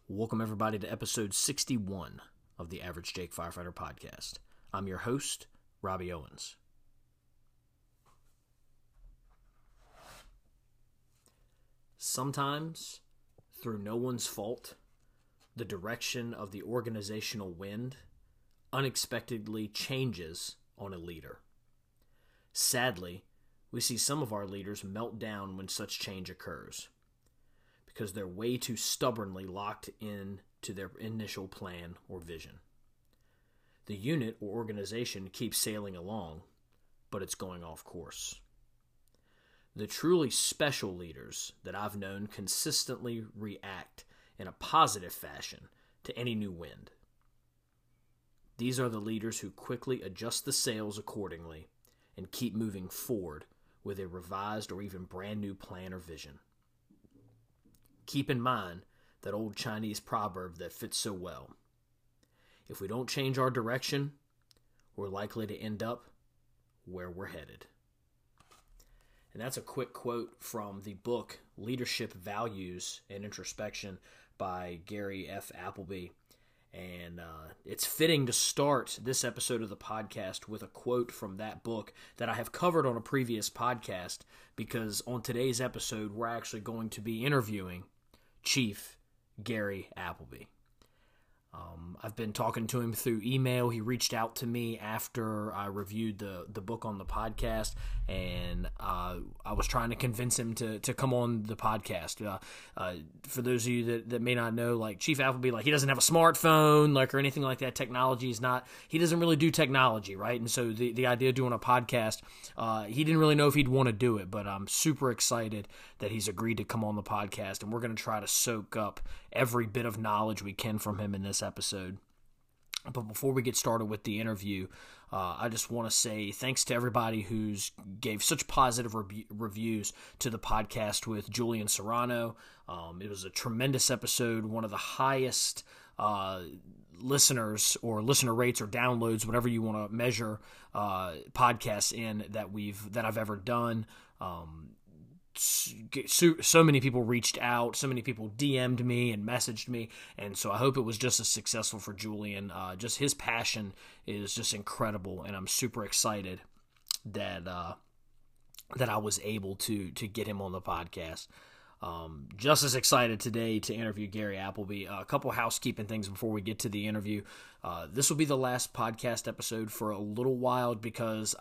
Welcome, everybody, to episode 61 of the Average Jake Firefighter Podcast. I'm your host, Robbie Owens. Sometimes, through no one's fault, the direction of the organizational wind unexpectedly changes on a leader. Sadly, we see some of our leaders melt down when such change occurs, because they're way too stubbornly locked in to their initial plan or vision. The unit or organization keeps sailing along, but it's going off course. The truly special leaders that I've known consistently react in a positive fashion to any new wind. These are the leaders who quickly adjust the sails accordingly and keep moving forward with a revised or even brand new plan or vision. Keep in mind that old Chinese proverb that fits so well. If we don't change our direction, we're likely to end up where we're headed. And that's a quick quote from the book Leadership Values and Introspection by Gary F. Appleby. And it's fitting to start this episode of the podcast with a quote from that book that I have covered on a previous podcast, because on today's episode, we're actually going to be interviewing Chief Gary Appleby. I've been talking to him through email. He reached out to me after I reviewed the book on the podcast, and I was trying to convince him to come on the podcast. For those of you that may not know, like, Chief Appleby, like, he doesn't have a smartphone, like, or anything like that. Technology is not, he doesn't really do technology, right? And so the idea of doing a podcast, he didn't really know if he'd want to do it, but I'm super excited that he's agreed to come on the podcast, and we're going to try to soak up every bit of knowledge we can from him in this episode. But before we get started with the interview, I just want to say thanks to everybody who's gave such positive reviews to the podcast with Julian Serrano. It was a tremendous episode, one of the highest listeners or listener rates or downloads, whatever you want to measure podcasts in that I've ever done. So many people reached out, so many people DM'd me and messaged me, and so I hope it was just as successful for Julian. Just his passion is just incredible, and I'm super excited that I was able to get him on the podcast. Just as excited today to interview Gary Appleby. A couple housekeeping things before we get to the interview. This will be the last podcast episode for a little while, because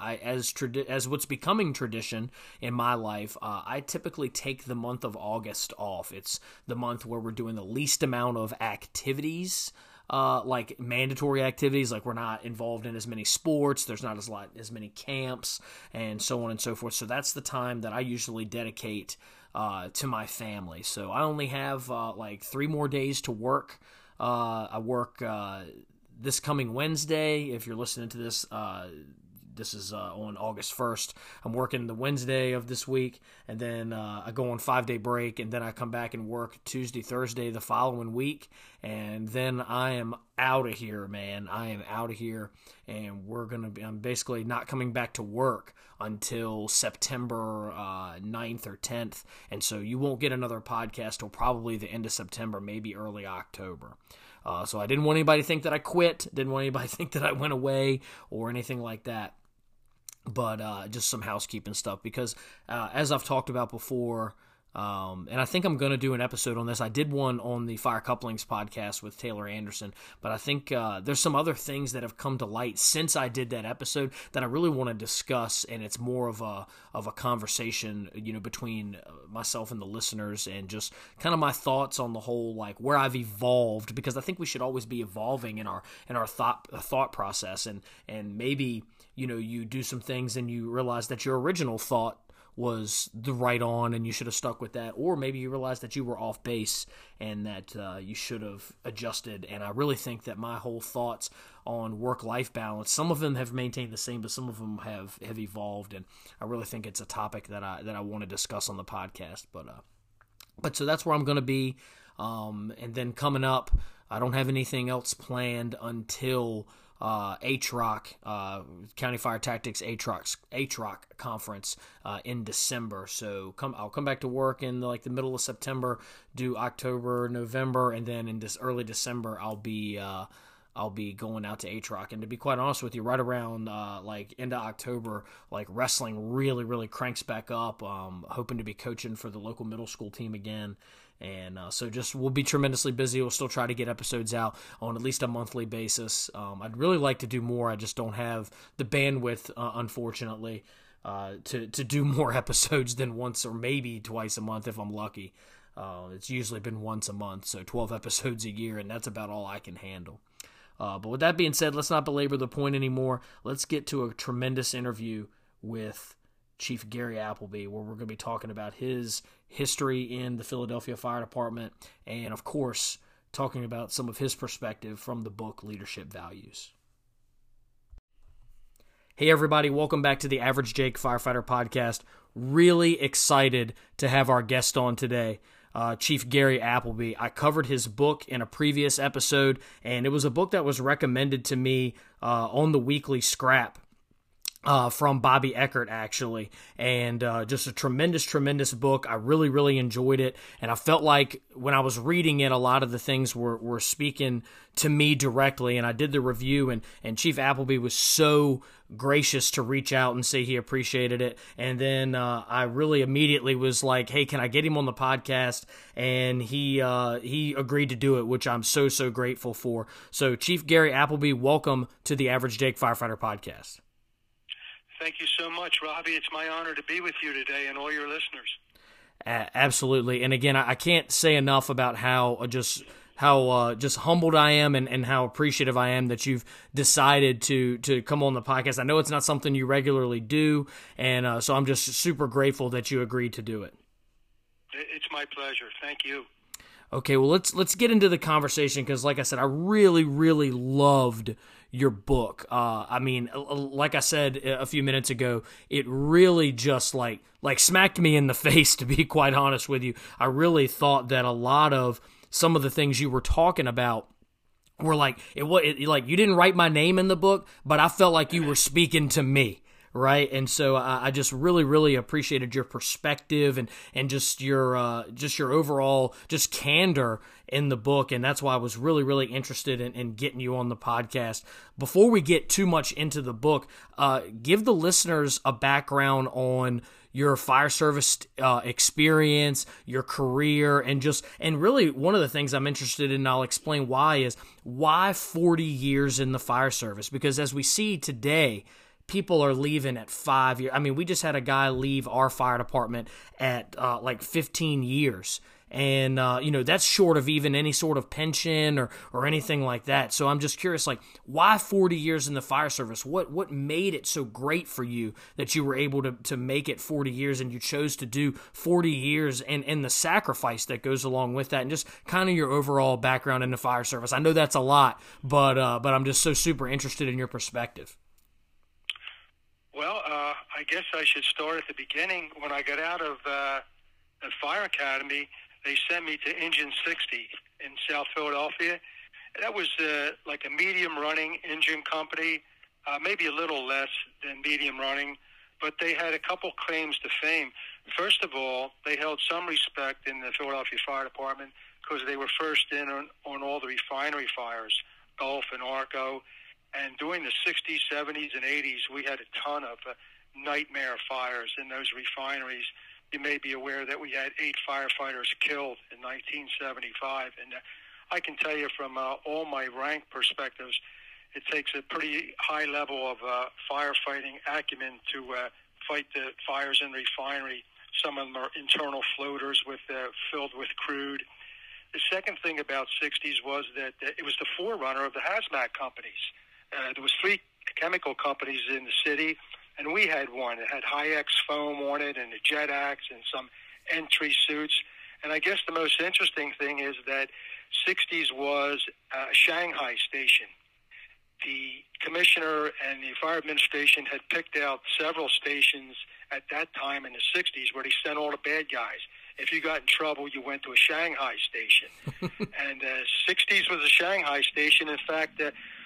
as what's becoming tradition in my life, I typically take the month of August off. It's the month where we're doing the least amount of activities, like mandatory activities. Like, we're not involved in as many sports, there's not as many camps, and so on and so forth. So that's the time that I usually dedicate to my family. So I only have like 3 more days to work. I work this coming Wednesday. If you're listening to this, this is on August 1st. I'm working the Wednesday of this week, and then I go on 5-day break, and then I come back and work Tuesday, Thursday the following week, and then I am out of here, man. I am out of here, and I'm basically not coming back to work until September 9th or 10th, and so you won't get another podcast till probably the end of September, maybe early October. So I didn't want anybody to think that I quit, didn't want anybody to think that I went away or anything like that. But just some housekeeping stuff, because as I've talked about before, and I think I'm going to do an episode on this. I did one on the Fire Couplings podcast with Taylor Anderson, but I think there's some other things that have come to light since I did that episode that I really want to discuss, and it's more of a conversation, between myself and the listeners, and just kind of my thoughts on the whole, like, where I've evolved, because I think we should always be evolving in our thought process, and maybe you do some things and you realize that your original thought was the right on and you should have stuck with that, or maybe you realize that you were off base and that you should have adjusted. And I really think that my whole thoughts on work-life balance, some of them have maintained the same, but some of them have evolved, and I really think it's a topic that I want to discuss on the podcast. But so that's where I'm going to be, and then coming up, I don't have anything else planned until ATROC, County Fire Tactics ATROC conference in December. So I'll come back to work in the middle of September, do October, November, and then in this early December I'll be going out to ATROC. And to be quite honest with you, right around into October, wrestling really, really cranks back up. Hoping to be coaching for the local middle school team again. And so we'll be tremendously busy. We'll still try to get episodes out on at least a monthly basis. I'd really like to do more. I just don't have the bandwidth, unfortunately, to do more episodes than once or maybe twice a month if I'm lucky. It's usually been once a month, so 12 episodes a year, and that's about all I can handle. But with that being said, let's not belabor the point anymore. Let's get to a tremendous interview with Chief Gary Appleby, where we're going to be talking about his history in the Philadelphia Fire Department and, of course, talking about some of his perspective from the book Leadership Values. Hey, everybody. Welcome back to the Average Jake Firefighter Podcast. Really excited to have our guest on today. Chief Gary Appleby. I covered his book in a previous episode, and it was a book that was recommended to me on the Weekly Scrap from Bobby Eckert, actually, and just a tremendous book. I really, really enjoyed it, and I felt like when I was reading it, a lot of the things were speaking to me directly, and I did the review, and Chief Appleby was so gracious to reach out and say he appreciated it, and then I really immediately was like, hey, can I get him on the podcast? And he agreed to do it, which I'm so grateful for. So Chief Gary Appleby, welcome to the Average Jake Firefighter Podcast. Thank you so much, Robbie. It's my honor to be with you today and all your listeners. Absolutely. And again, I can't say enough about how just humbled I am and how appreciative I am that you've decided to come on the podcast. I know it's not something you regularly do, and so I'm just super grateful that you agreed to do it. It's my pleasure. Thank you. Okay, well, let's get into the conversation because, like I said, I really, really loved your book. I mean, like I said a few minutes ago, it really just like smacked me in the face, to be quite honest with you. I really thought that a lot of some of the things you were talking about were like you didn't write my name in the book, but I felt like you were speaking to me. Right. And so I just really, really appreciated your perspective and just your overall just candor in the book. And that's why I was really, really interested in getting you on the podcast. Before we get too much into the book, give the listeners a background on your fire service experience, your career, and really one of the things I'm interested in, and I'll explain why, is why 40 years in the fire service? Because as we see today, people are leaving at 5 years. I mean, we just had a guy leave our fire department at 15 years. And, that's short of even any sort of pension or anything like that. So I'm just curious, why 40 years in the fire service? What made it so great for you that you were able to make it 40 years and you chose to do 40 years and the sacrifice that goes along with that, and just kind of your overall background in the fire service? I know that's a lot, but I'm just so super interested in your perspective. Well, I guess I should start at the beginning. When I got out of the fire academy, they sent me to Engine 60 in South Philadelphia. That was like a medium-running engine company, maybe a little less than medium running, but they had a couple claims to fame. First of all, they held some respect in the Philadelphia Fire Department because they were first in on all the refinery fires, Gulf and Arco. And during the 60s, 70s, and 80s, we had a ton of nightmare fires in those refineries. You may be aware that we had 8 firefighters killed in 1975. And I can tell you from all my rank perspectives, it takes a pretty high level of firefighting acumen to fight the fires in the refinery. Some of them are internal floaters filled with crude. The second thing about 60s was that it was the forerunner of the hazmat companies. There was 3 chemical companies in the city, and we had one. It had Hi-Ex foam on it and the Jet-Ax and some entry suits. And I guess the most interesting thing is that 60s was a Shanghai station. The commissioner and the fire administration had picked out several stations at that time in the 60s where they sent all the bad guys. If you got in trouble, you went to a Shanghai station. And 60s was a Shanghai station. In fact,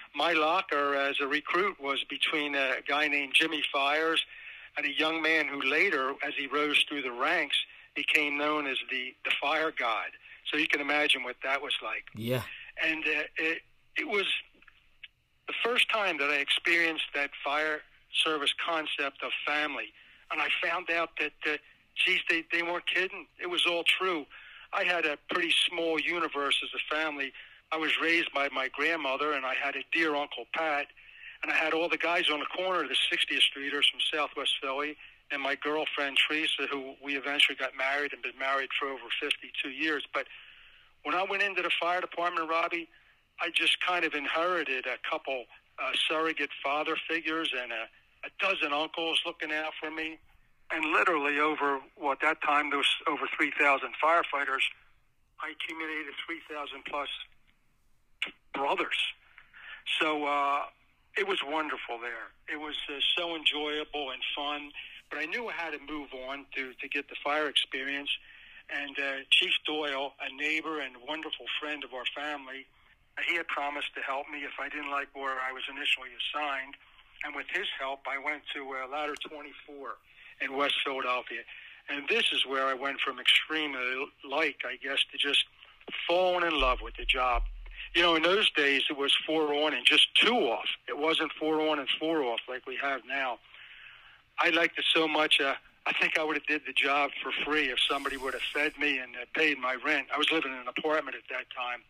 my locker as a recruit was between a guy named Jimmy Fires and a young man who later, as he rose through the ranks, became known as the Fire God. So you can imagine what that was like. Yeah. And it was the first time that I experienced that fire service concept of family. And I found out that, geez, they weren't kidding. It was all true. I had a pretty small universe as a family. I was raised by my grandmother, and I had a dear Uncle Pat, and I had all the guys on the corner of the 60th Streeters from Southwest Philly, and my girlfriend, Teresa, who we eventually got married and been married for over 52 years. But when I went into the fire department, Robbie, I just kind of inherited a couple surrogate father figures and a dozen uncles looking out for me. And literally over, that time there was over 3,000 firefighters. I accumulated 3,000 plus brothers. So it was wonderful there. It was so enjoyable and fun. But I knew I had to move on to get the fire experience. And Chief Doyle, a neighbor and wonderful friend of our family, he had promised to help me if I didn't like where I was initially assigned. And with his help, I went to Ladder 24 in West Philadelphia. And this is where I went from extremely I guess, to just falling in love with the job. You know, in those days, it was 4 on and just 2 off. It wasn't 4 on and 4 off like we have now. I liked it so much, I think I would have did the job for free if somebody would have fed me and paid my rent. I was living in an apartment at that time.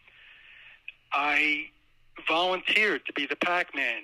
I volunteered to be the pack-man.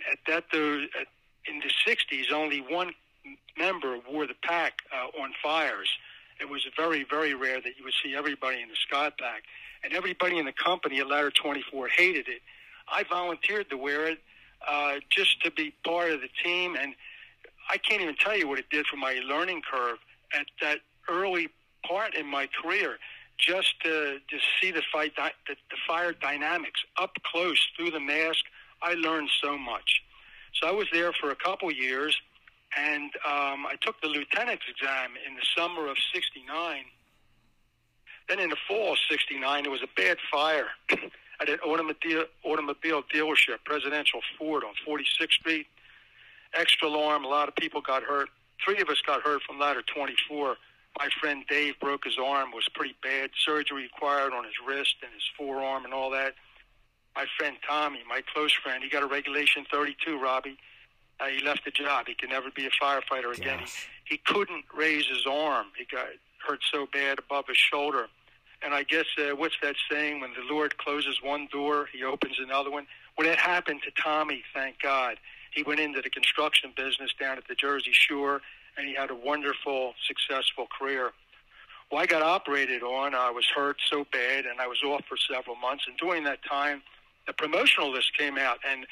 In the 60s, only one member wore the pack on fires. It was very, very rare that you would see everybody in the Scott pack. And everybody in the company at Ladder 24 hated it. I volunteered to wear it just to be part of the team. And I can't even tell you what it did for my learning curve at that early part in my career. Just to see the fire dynamics up close through the mask, I learned so much. So I was there for a couple years, and I took the lieutenant's exam in the summer of '69. Then in the fall of '69, there was a bad fire at an automobile dealership, Presidential Ford on 46th Street. Extra alarm, a lot of people got hurt. 3 of us got hurt from Ladder 24. My friend Dave broke his arm, was pretty bad. Surgery required on his wrist and his forearm and all that. My friend Tommy, my close friend, he got a Regulation 32, Robbie. He left the job. He could never be a firefighter again. He couldn't raise his arm. He got hurt so bad above his shoulder. And I guess, what's that saying? When the Lord closes one door, he opens another one. Well, that happened to Tommy, thank God. He went into the construction business down at the Jersey Shore, and he had a wonderful, successful career. Well, I got operated on. I was hurt so bad, and I was off for several months. And during that time, the promotional list came out, and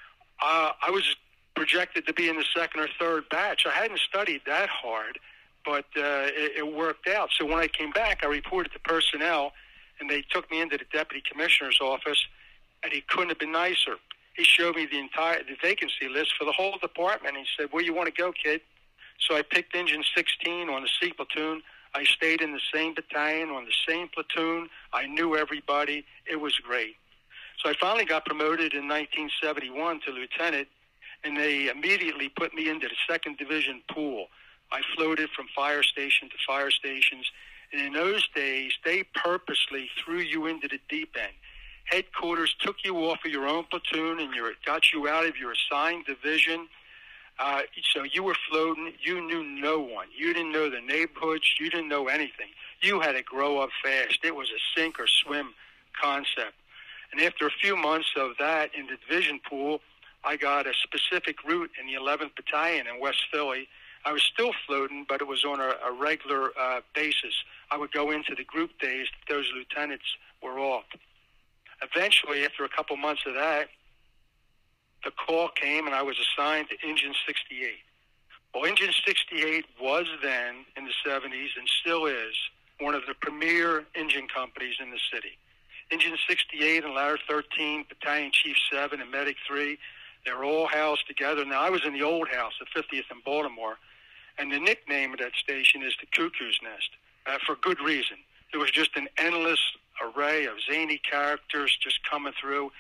I was projected to be in the 2nd or 3rd batch. I hadn't studied that hard, but it worked out. So when I came back, I reported to personnel, and they took me into the deputy commissioner's office, and he couldn't have been nicer. He showed me the vacancy list for the whole department. He said, "Where you want to go, kid?" So I picked Engine 16 on the C platoon. I stayed in the same battalion on the same platoon. I knew everybody. It was great. So I finally got promoted in 1971 to lieutenant, and they immediately put me into the 2nd Division pool. I floated from fire station to fire stations, and in those days, they purposely threw you into the deep end. Headquarters took you off of your own platoon and got you out of your assigned division. So you were floating. You knew no one. You didn't know the neighborhoods. You didn't know anything. You had to grow up fast. It was a sink or swim concept. And after a few months of that in the division pool, I got a specific route in the 11th Battalion in West Philly. I was still floating, but it was on a regular basis. I would go into the group days that those lieutenants were off. Eventually, after a couple months of that, the call came, and I was assigned to Engine 68. Well, Engine 68 was then, in the 70s, and still is, one of the premier engine companies in the city. Engine 68 and Ladder 13, Battalion Chief 7, and Medic 3, they're all housed together. Now, I was in the old house, the 50th in Baltimore, and the nickname of that station is the Cuckoo's Nest, for good reason. There was just an endless array of zany characters just coming through.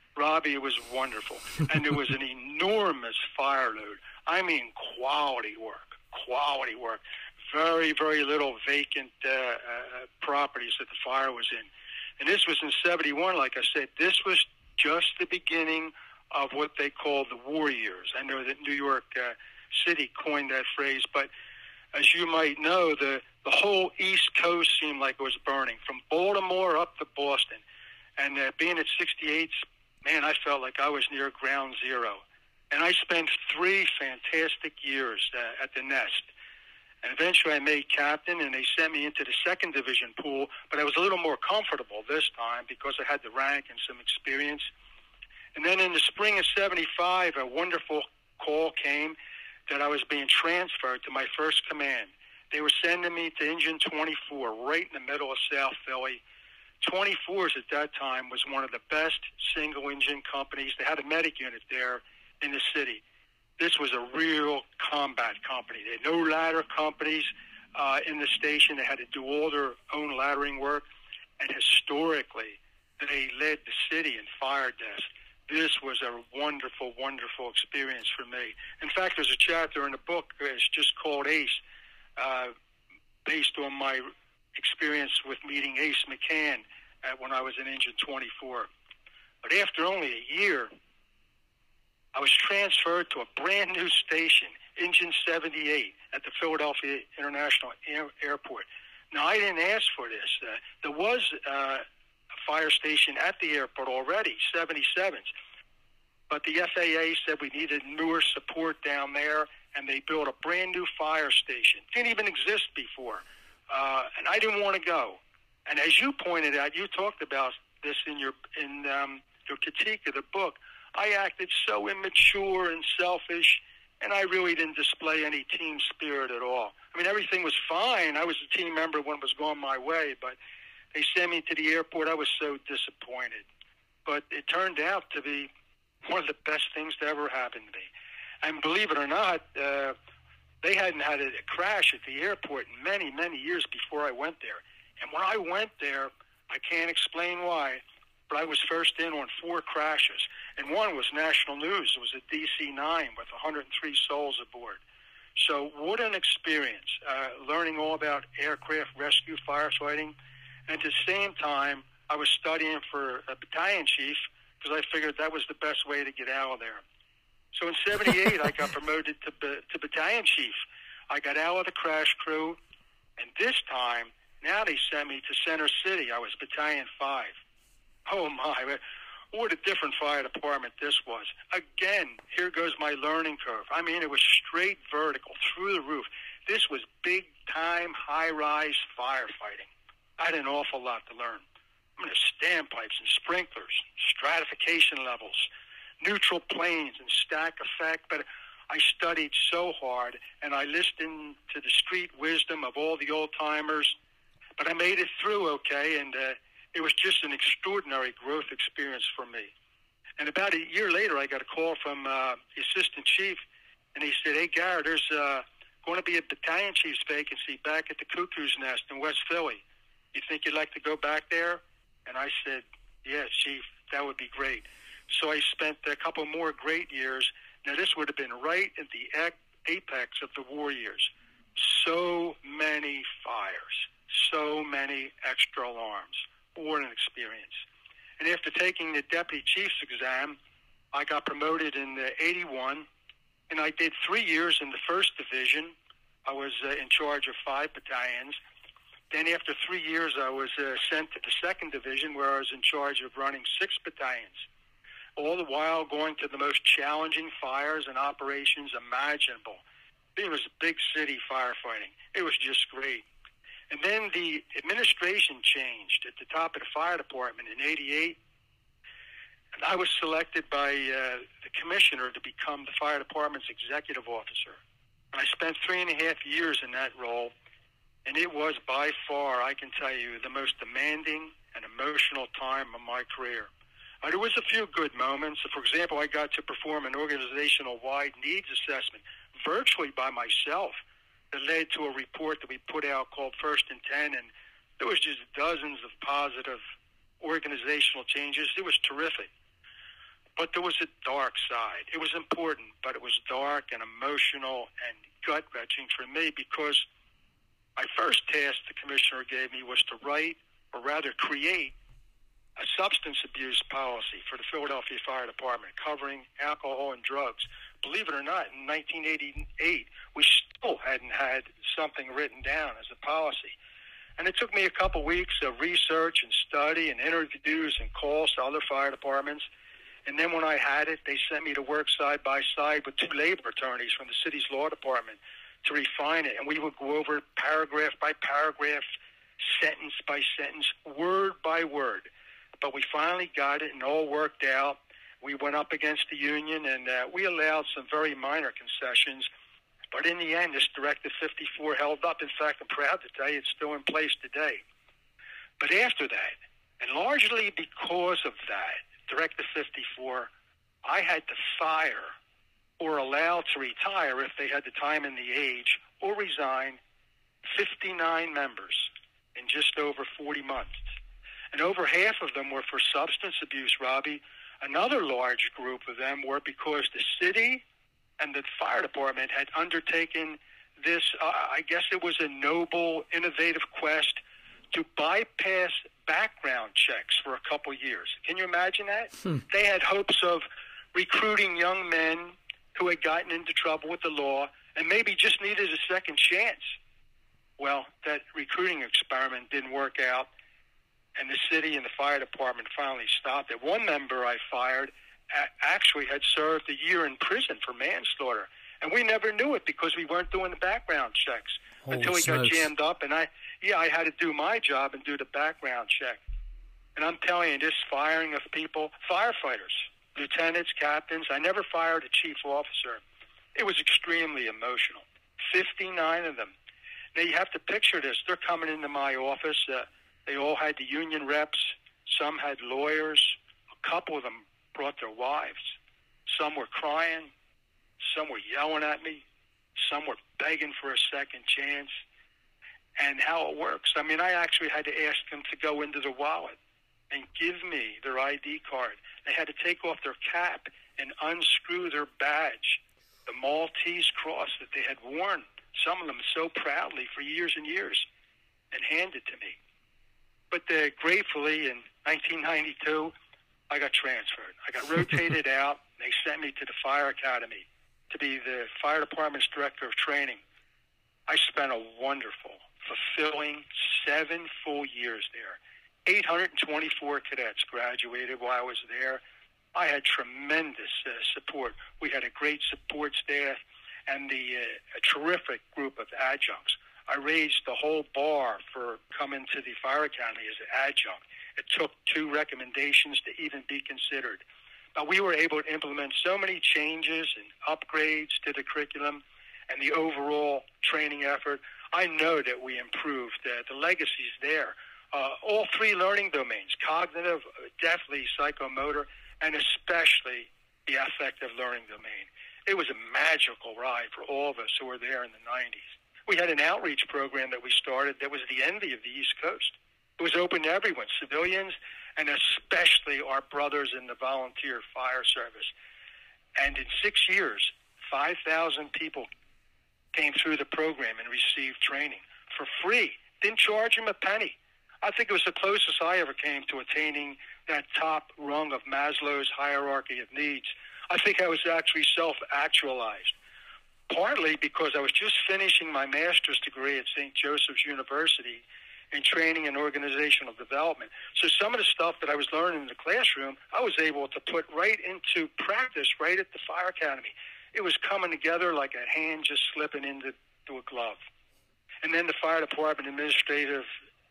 Robbie, it was wonderful. And there was an enormous fire load. I mean, quality work, quality work. Very, very little vacant properties that the fire was in. And this was in 71, like I said. This was just the beginning of what they called the war years. I know that New York City coined that phrase, but as you might know, the whole East Coast seemed like it was burning, from Baltimore up to Boston. And being at 68, man, I felt like I was near ground zero. And I spent 3 fantastic years at the Nest. And eventually I made captain, and they sent me into the 2nd Division pool, but I was a little more comfortable this time because I had the rank and some experience. And then in the spring of 75, a wonderful call came that I was being transferred to my first command. They were sending me to Engine 24, right in the middle of South Philly. 24s at that time was one of the best single-engine companies. They had a medic unit there in the city. This was a real combat company. They had no ladder companies in the station. They had to do all their own laddering work. And historically, they led the city in fire deaths. This was a wonderful, wonderful experience for me. In fact, there's a chapter in the book, it's just called Ace, based on my experience with meeting Ace McCann when I was in Engine 24. But after only a year, I was transferred to a brand new station, Engine 78, at the Philadelphia International Airport. Now, I didn't ask for this. There was a fire station at the airport already, 77s. But the FAA said we needed newer support down there, and they built a brand new fire station. Didn't even exist before. And I didn't want to go. And as you pointed out, you talked about this in your critique of the book. I acted so immature and selfish, and I really didn't display any team spirit at all. I mean, everything was fine. I was a team member when it was going my way, but they sent me to the airport. I was so disappointed. But it turned out to be one of the best things to ever happen to me. And believe it or not, they hadn't had a crash at the airport in many, many years before I went there. And when I went there, I can't explain why, but I was first in on 4 crashes. And one was national news. It was a DC-9 with 103 souls aboard. So what an experience, learning all about aircraft rescue firefighting. And at the same time, I was studying for a battalion chief because I figured that was the best way to get out of there. So in 78, I got promoted to battalion chief. I got out of the crash crew, and this time, now they sent me to Center City. I was Battalion 5. Oh, my. What a different fire department this was. Again, here goes my learning curve. I mean, it was straight vertical, through the roof. This was big-time, high-rise firefighting. I had an awful lot to learn. I mean, standpipes and sprinklers, stratification levels, neutral planes and stack effect. But I studied so hard, and I listened to the street wisdom of all the old-timers. But I made it through okay, and it was just an extraordinary growth experience for me. And about a year later, I got a call from the assistant chief, and he said, "Hey, Garrett, there's going to be a battalion chief's vacancy back at the Cuckoo's Nest in West Philly. You think you'd like to go back there?" And I said, "Yeah, Chief, that would be great." So I spent a couple more great years. Now, this would have been right at the apex of the war years. So many fires, so many extra alarms. What an experience. And after taking the deputy chief's exam, I got promoted in 81, and I did 3 years in the 1st Division. I was in charge of 5 battalions. Then after 3 years, I was sent to the 2nd Division, where I was in charge of running 6 battalions, all the while going to the most challenging fires and operations imaginable. It was big city firefighting. It was just great. And then the administration changed at the top of the fire department in 88, and I was selected by the commissioner to become the fire department's executive officer. And I spent 3.5 years in that role, and it was by far, I can tell you, the most demanding and emotional time of my career. There was a few good moments. For example, I got to perform an organizational-wide needs assessment virtually by myself that led to a report that we put out called First and 10, and there was just dozens of positive organizational changes. It was terrific. But there was a dark side. It was important, but it was dark and emotional and gut-wrenching for me because my first task the commissioner gave me was to write, or rather create, a substance abuse policy for the Philadelphia Fire Department covering alcohol and drugs. Believe it or not, in 1988, we still hadn't had something written down as a policy. And it took me a couple weeks of research and study and interviews and calls to other fire departments. And then when I had it, they sent me to work side by side with 2 labor attorneys from the city's law department to refine it. And we would go over paragraph by paragraph, sentence by sentence, word by word. But we finally got it and all worked out. We went up against the union, and we allowed some very minor concessions. But in the end, this Directive 54 held up. In fact, I'm proud to tell you it's still in place today. But after that, and largely because of that, Directive 54, I had to fire or allow to retire if they had the time and the age, or resign 59 members in just over 40 months. And over half of them were for substance abuse, Robbie. Another large group of them were because the city and the fire department had undertaken this, I guess it was a noble, innovative quest to bypass background checks for a couple years. Can you imagine that? They had hopes of recruiting young men who had gotten into trouble with the law and maybe just needed a second chance. Well, that recruiting experiment didn't work out, and the city and the fire department finally stopped it. One member I fired actually had served a year in prison for manslaughter, and we never knew it because we weren't doing the background checks until he got jammed up. And I had to do my job and do the background check. And I'm telling you, this firing of people, firefighters, lieutenants, captains, I never fired a chief officer. It was extremely emotional. 59 of them. Now, you have to picture this. They're coming into my office. They all had the union reps. Some had lawyers. A couple of them brought their wives. Some were crying. Some were yelling at me. Some were begging for a second chance. And how it works, I mean, I actually had to ask them to go into their wallet and give me their ID card. They had to take off their cap and unscrew their badge, the Maltese cross that they had worn, some of them so proudly for years and years, and hand it to me. But gratefully, in 1992, I got transferred. I got rotated out. They sent me to the Fire Academy to be the fire department's director of training. I spent a wonderful, fulfilling 7 full years there. 824 cadets graduated while I was there. I had tremendous support. We had a great support staff and a terrific group of adjuncts. I raised the whole bar for coming to the Fire Academy as an adjunct. It took 2 recommendations to even be considered. But we were able to implement so many changes and upgrades to the curriculum and the overall training effort. I know that we improved. The legacy's there. All 3 learning domains, cognitive, definitely psychomotor, and especially the affective learning domain. It was a magical ride for all of us who were there in the 90s. We had an outreach program that we started that was the envy of the East Coast. It was open to everyone, civilians, and especially our brothers in the volunteer fire service. And in 6 years, 5,000 people came through the program and received training for free. Didn't charge them a penny. I think it was the closest I ever came to attaining that top rung of Maslow's hierarchy of needs. I think I was actually self-actualized, partly because I was just finishing my master's degree at St. Joseph's University in training and organizational development. So some of the stuff that I was learning in the classroom, I was able to put right into practice right at the Fire Academy. It was coming together like a hand just slipping into a glove. And then the fire department administrative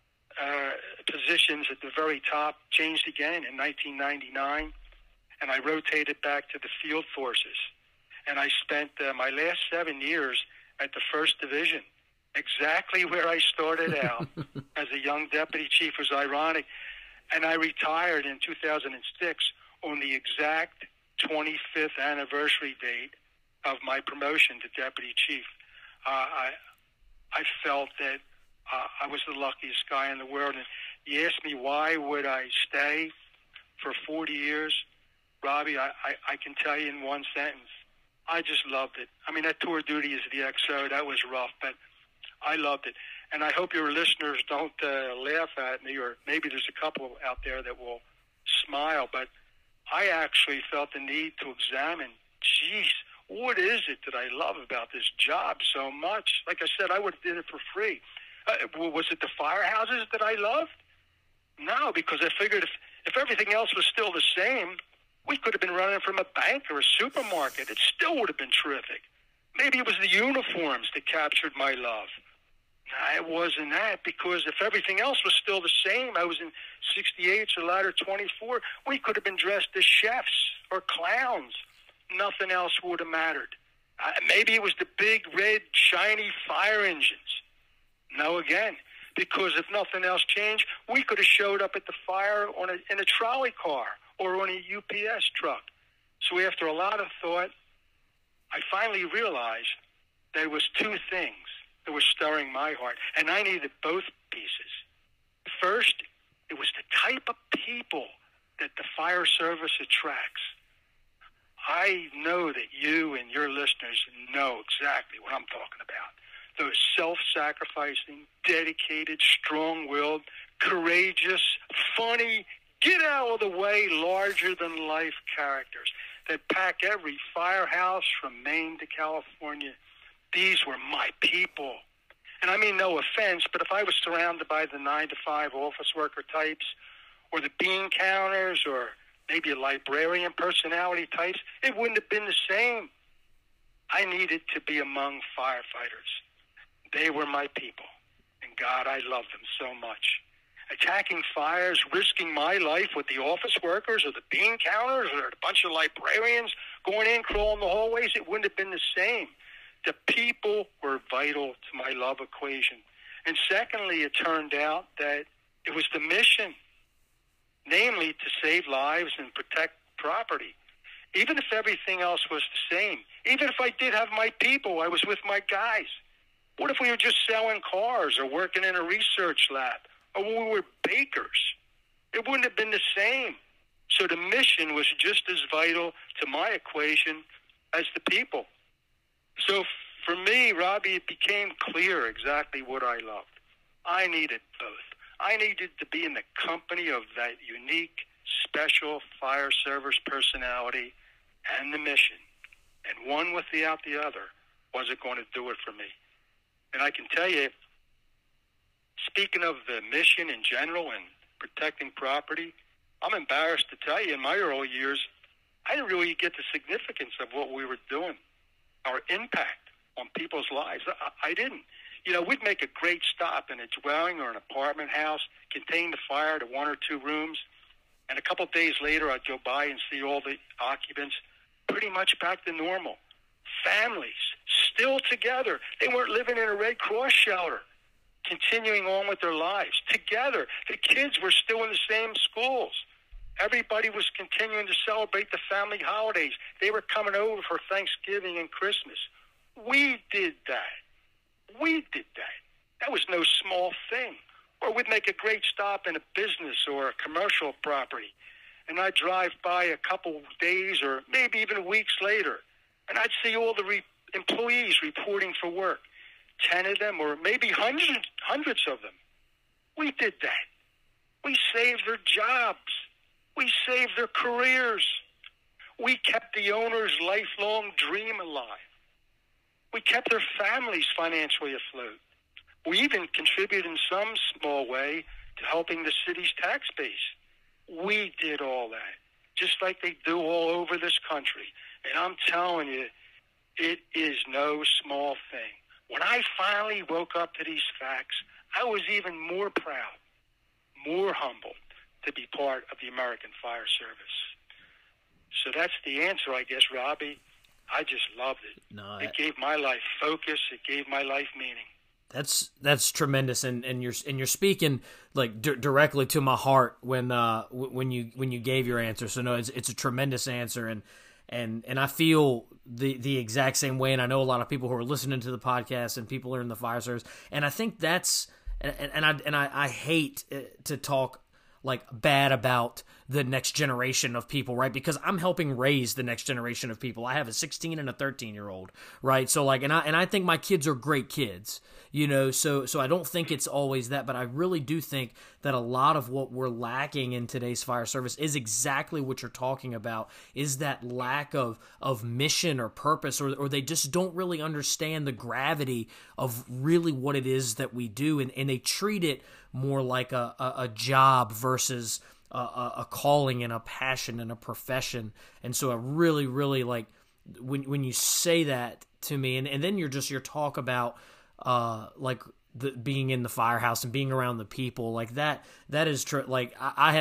positions at the very top changed again in 1999, and I rotated back to the field forces. And I spent my last 7 years at the 1st Division, exactly where I started out as a young deputy chief. It was ironic. And I retired in 2006 on the exact 25th anniversary date of my promotion to deputy chief. I felt that I was the luckiest guy in the world. And you asked me why would I stay for 40 years? Robbie, I can tell you in one sentence, I just loved it. I mean, that tour duty as the XO, that was rough, but I loved it. And I hope your listeners don't laugh at me, or maybe there's a couple out there that will smile, but I actually felt the need to examine, geez, what is it that I love about this job so much? Like I said, I would have did it for free. Was it the firehouses that I loved? No, because I figured if everything else was still the same, we could have been running from a bank or a supermarket. It still would have been terrific. Maybe it was the uniforms that captured my love. No, it wasn't that, because if everything else was still the same, I was in 68 or Ladder 24, we could have been dressed as chefs or clowns. Nothing else would have mattered. Maybe it was the big, red, shiny fire engines. No, again, because if nothing else changed, we could have showed up at the fire in a trolley car or on a UPS truck. So after a lot of thought, I finally realized there was two things that were stirring my heart, and I needed both pieces. First, it was the type of people that the fire service attracts. I know that you and your listeners know exactly what I'm talking about. Those self-sacrificing, dedicated, strong-willed, courageous, funny, get-out-of-the-way, larger-than-life characters that pack every firehouse from Maine to California. These were my people. And I mean no offense, but if I was surrounded by the 9-to-5 office worker types, or the bean counters, or maybe a librarian personality types, it wouldn't have been the same. I needed to be among firefighters. They were my people, and God, I loved them so much. Attacking fires, risking my life with the office workers or the bean counters or a bunch of librarians going in, crawling the hallways, it wouldn't have been the same. The people were vital to my love equation. And secondly, it turned out that it was the mission, namely to save lives and protect property. Even if everything else was the same, even if I did have my people, I was with my guys. What if we were just selling cars or working in a research lab, or we were bakers? It wouldn't have been the same. So the mission was just as vital to my equation as the people. So for me, Robbie, it became clear exactly what I loved. I needed both. I needed to be in the company of that unique, special fire service personality and the mission. And one without the other wasn't going to do it for me. And I can tell you, speaking of the mission in general and protecting property, I'm embarrassed to tell you, in my early years, I didn't really get the significance of what we were doing, our impact on people's lives. I didn't. You know, we'd make a great stop in a dwelling or an apartment house, contain the fire to 1 or 2 rooms, and a couple of days later I'd go by and see all the occupants pretty much back to normal. Families still together. They weren't living in a Red Cross shelter, continuing on with their lives together. The kids were still in the same schools. Everybody was continuing to celebrate the family holidays. They were coming over for Thanksgiving and Christmas. We did that. We did that. That was no small thing. Or we'd make a great stop in a business or a commercial property, and I'd drive by a couple days or maybe even weeks later, and I'd see all the employees reporting for work, 10 of them or maybe hundreds of them. We did that. We saved their jobs. We saved their careers. We kept the owner's lifelong dream alive. We kept their families financially afloat. We even contributed in some small way to helping the city's tax base. We did all that, just like they do all over this country. And I'm telling you, it is no small thing. When I finally woke up to these facts, I was even more proud, more humbled to be part of the American Fire Service. So that's the answer, I guess, Robbie. I just loved it. It gave my life focus. It gave my life meaning. That's tremendous, and you're speaking like directly to my heart when you gave your answer. So no, it's a tremendous answer, and I feel the exact same way. And I know a lot of people who are listening to the podcast and people who are in the fire service, and I think that's and I hate to talk like bad about the next generation of people, right? Because I'm helping raise the next generation of people. I have a 16 and a 13-year-old, right? So like, and I think my kids are great kids, so I don't think it's always that, but I really do think that a lot of what we're lacking in today's fire service is exactly what you're talking about, is that lack of mission or purpose, or they just don't really understand the gravity of really what it is that we do, and they treat it more like a job versus a calling and a passion and a profession. And so I really, really like when you say that to me, and then your talk about like being in the firehouse and being around the people like that is true. Like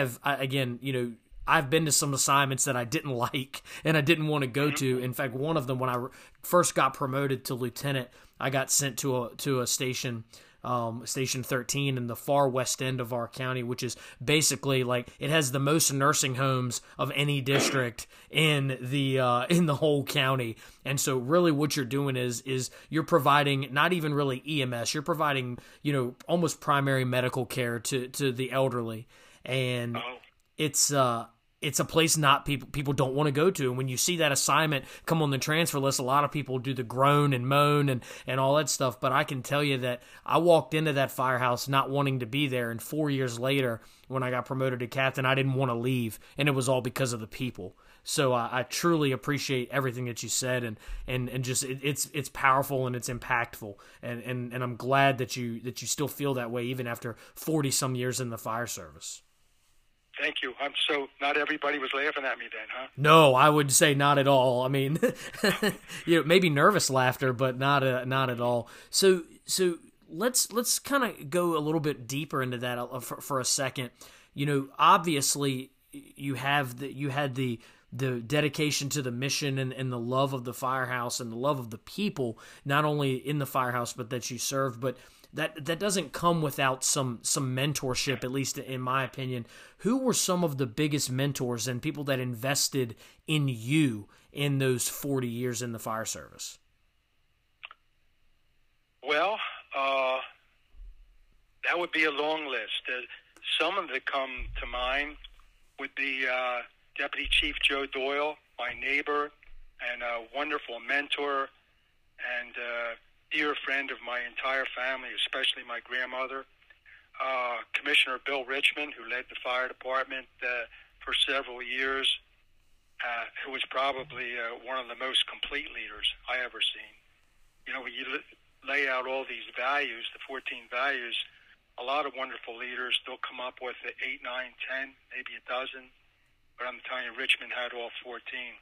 I've been to some assignments that I didn't like and I didn't want to go to. In fact, one of them, when I first got promoted to lieutenant, I got sent to a station, Station 13 in the far west end of our county, which is basically like it has the most nursing homes of any district in the whole county. And so really what you're doing is you're providing not even really EMS, you're providing, almost primary medical care to the elderly. And it's a place people don't want to go to. And when you see that assignment come on the transfer list, a lot of people do the groan and moan and all that stuff. But I can tell you that I walked into that firehouse not wanting to be there. And 4 years later, when I got promoted to captain, I didn't want to leave. And it was all because of the people. So I truly appreciate everything that you said, and just it's powerful and it's impactful. And I'm glad that you still feel that way even after 40 some years in the fire service. Thank you. So not everybody was laughing at me then, huh? No, I would say not at all. I mean, maybe nervous laughter, but not at all. So let's kind of go a little bit deeper into that for a second. Obviously you had the dedication to the mission and the love of the firehouse and the love of the people, not only in the firehouse but that you served, but that doesn't come without some mentorship, at least in my opinion. Who were some of the biggest mentors and people that invested in you in those 40 years in the fire service? Well, that would be a long list. Some of that come to mind would be Deputy Chief Joe Doyle, my neighbor and a wonderful mentor and dear friend of my entire family, especially my grandmother. Commissioner Bill Richmond, who led the fire department for several years, who was probably one of the most complete leaders I ever seen. When you lay out all these values, the 14 values, a lot of wonderful leaders, they'll come up with 8, 9, 10, maybe a dozen. But I'm telling you, Richmond had all 14.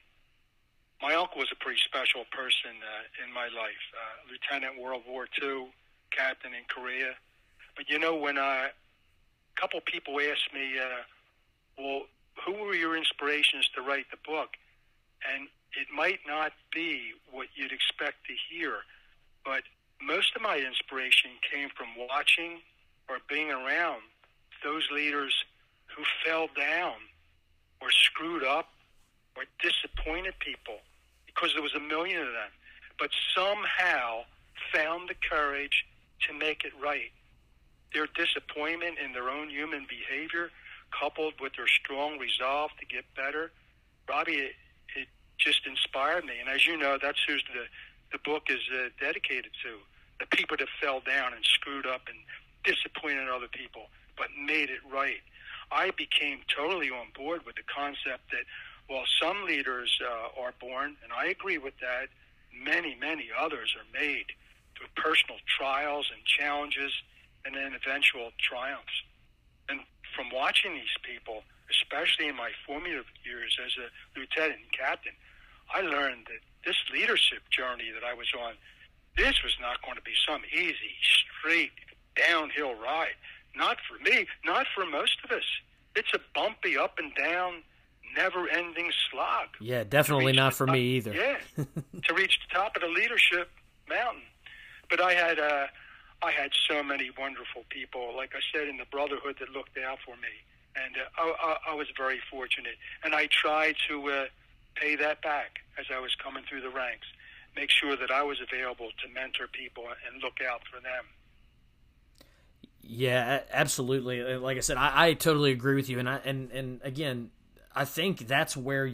My uncle was a pretty special person in my life. Lieutenant World War II, captain in Korea. But when a couple people asked me, well, who were your inspirations to write the book? And it might not be what you'd expect to hear, but most of my inspiration came from watching or being around those leaders who fell down or screwed up or disappointed people, because there was a million of them, but somehow found the courage to make it right. Their disappointment in their own human behavior, coupled with their strong resolve to get better, Robbie, it just inspired me. And as you know, that's who the book is dedicated to, the people that fell down and screwed up and disappointed other people, but made it right. I became totally on board with the concept that while some leaders are born, and I agree with that, many, many others are made through personal trials and challenges and then eventual triumphs. And from watching these people, especially in my formative years as a lieutenant and captain, I learned that this leadership journey that I was on, this was not going to be some easy, straight, downhill ride. Not for me, not for most of us. It's a bumpy, up and down, never-ending slog. Yeah, definitely not for me either. Yeah, to reach the top of the leadership mountain. But I had so many wonderful people, like I said, in the brotherhood that looked out for me. And I was very fortunate. And I tried to pay that back as I was coming through the ranks, make sure that I was available to mentor people and look out for them. Yeah, absolutely. Like I said, I totally agree with you, and again, I think that's where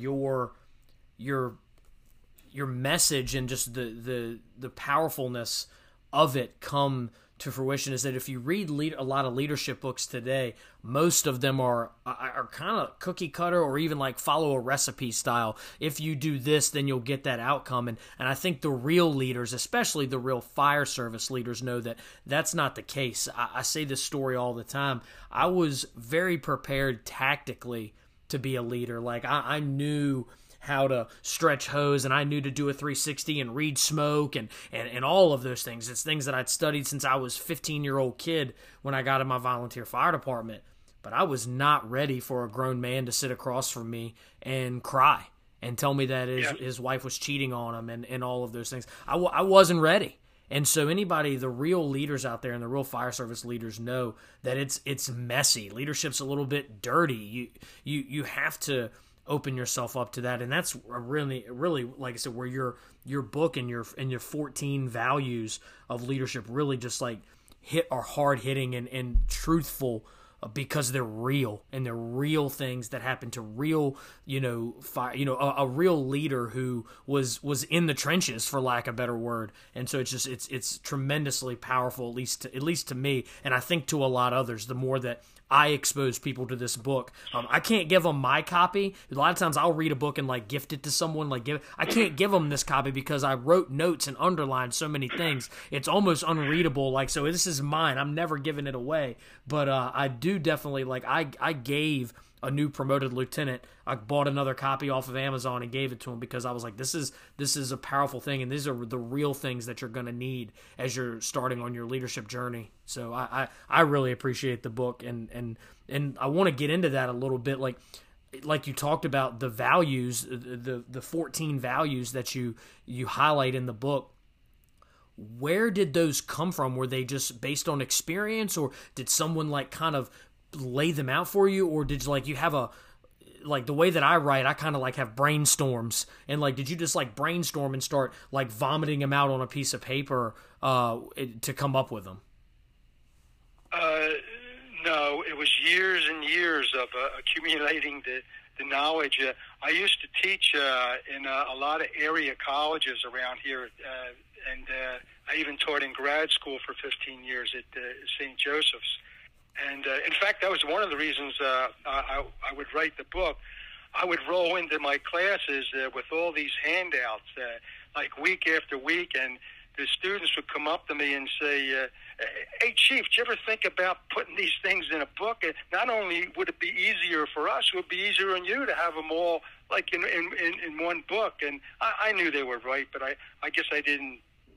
your your message and just the powerfulness of it come to fruition is that if you read a lot of leadership books today, most of them are kind of cookie cutter or even like follow a recipe style. If you do this, then you'll get that outcome. And I think the real leaders, especially the real fire service leaders, know that that's not the case. I say this story all the time. I was very prepared tactically to be a leader. Like I knew how to stretch hose, and I knew to do a 360 and read smoke and all of those things. It's things that I'd studied since I was 15-year-old kid when I got in my volunteer fire department. But I was not ready for a grown man to sit across from me and cry and tell me that his wife was cheating on him and all of those things. I wasn't ready. And so anybody, the real leaders out there and the real fire service leaders know that it's messy. Leadership's a little bit dirty. You have to open yourself up to that, and that's really like I said, where your book and your 14 values of leadership really just like are hard hitting and truthful, because they're real, and they're real things that happen to real, fire, a real leader who was in the trenches, for lack of a better word. And so it's tremendously powerful, at least to me, and I think to a lot of others. The more that I expose people to this book, I can't give them my copy. A lot of times I'll read a book and like gift it to someone. I can't give them this copy because I wrote notes and underlined so many things. It's almost unreadable. Like, so this is mine. I'm never giving it away. But I do definitely, like, I gave a new promoted lieutenant, I bought another copy off of Amazon and gave it to him because I was like, this is a powerful thing, and these are the real things that you're going to need as you're starting on your leadership journey. So I really appreciate the book, and I want to get into that a little bit, like you talked about the values, the 14 values that you highlight in the book. Where did those come from? Were they just based on experience, or did someone like kind of lay them out for you, or did you have like the way that I write, I kind of like have brainstorms, and like, did you just like brainstorm and start like vomiting them out on a piece of paper to come up with them? No, it was years and years of accumulating the knowledge. I used to teach in a lot of area colleges around here, and I even taught in grad school for 15 years at St. Joseph's. And in fact, that was one of the reasons I would write the book. I would roll into my classes with all these handouts, like week after week, and the students would come up to me and say, "Hey, Chief, did you ever think about putting these things in a book? And not only would it be easier for us, it would be easier on you to have them all like in one book." And I knew they were right, but I guess I didn't,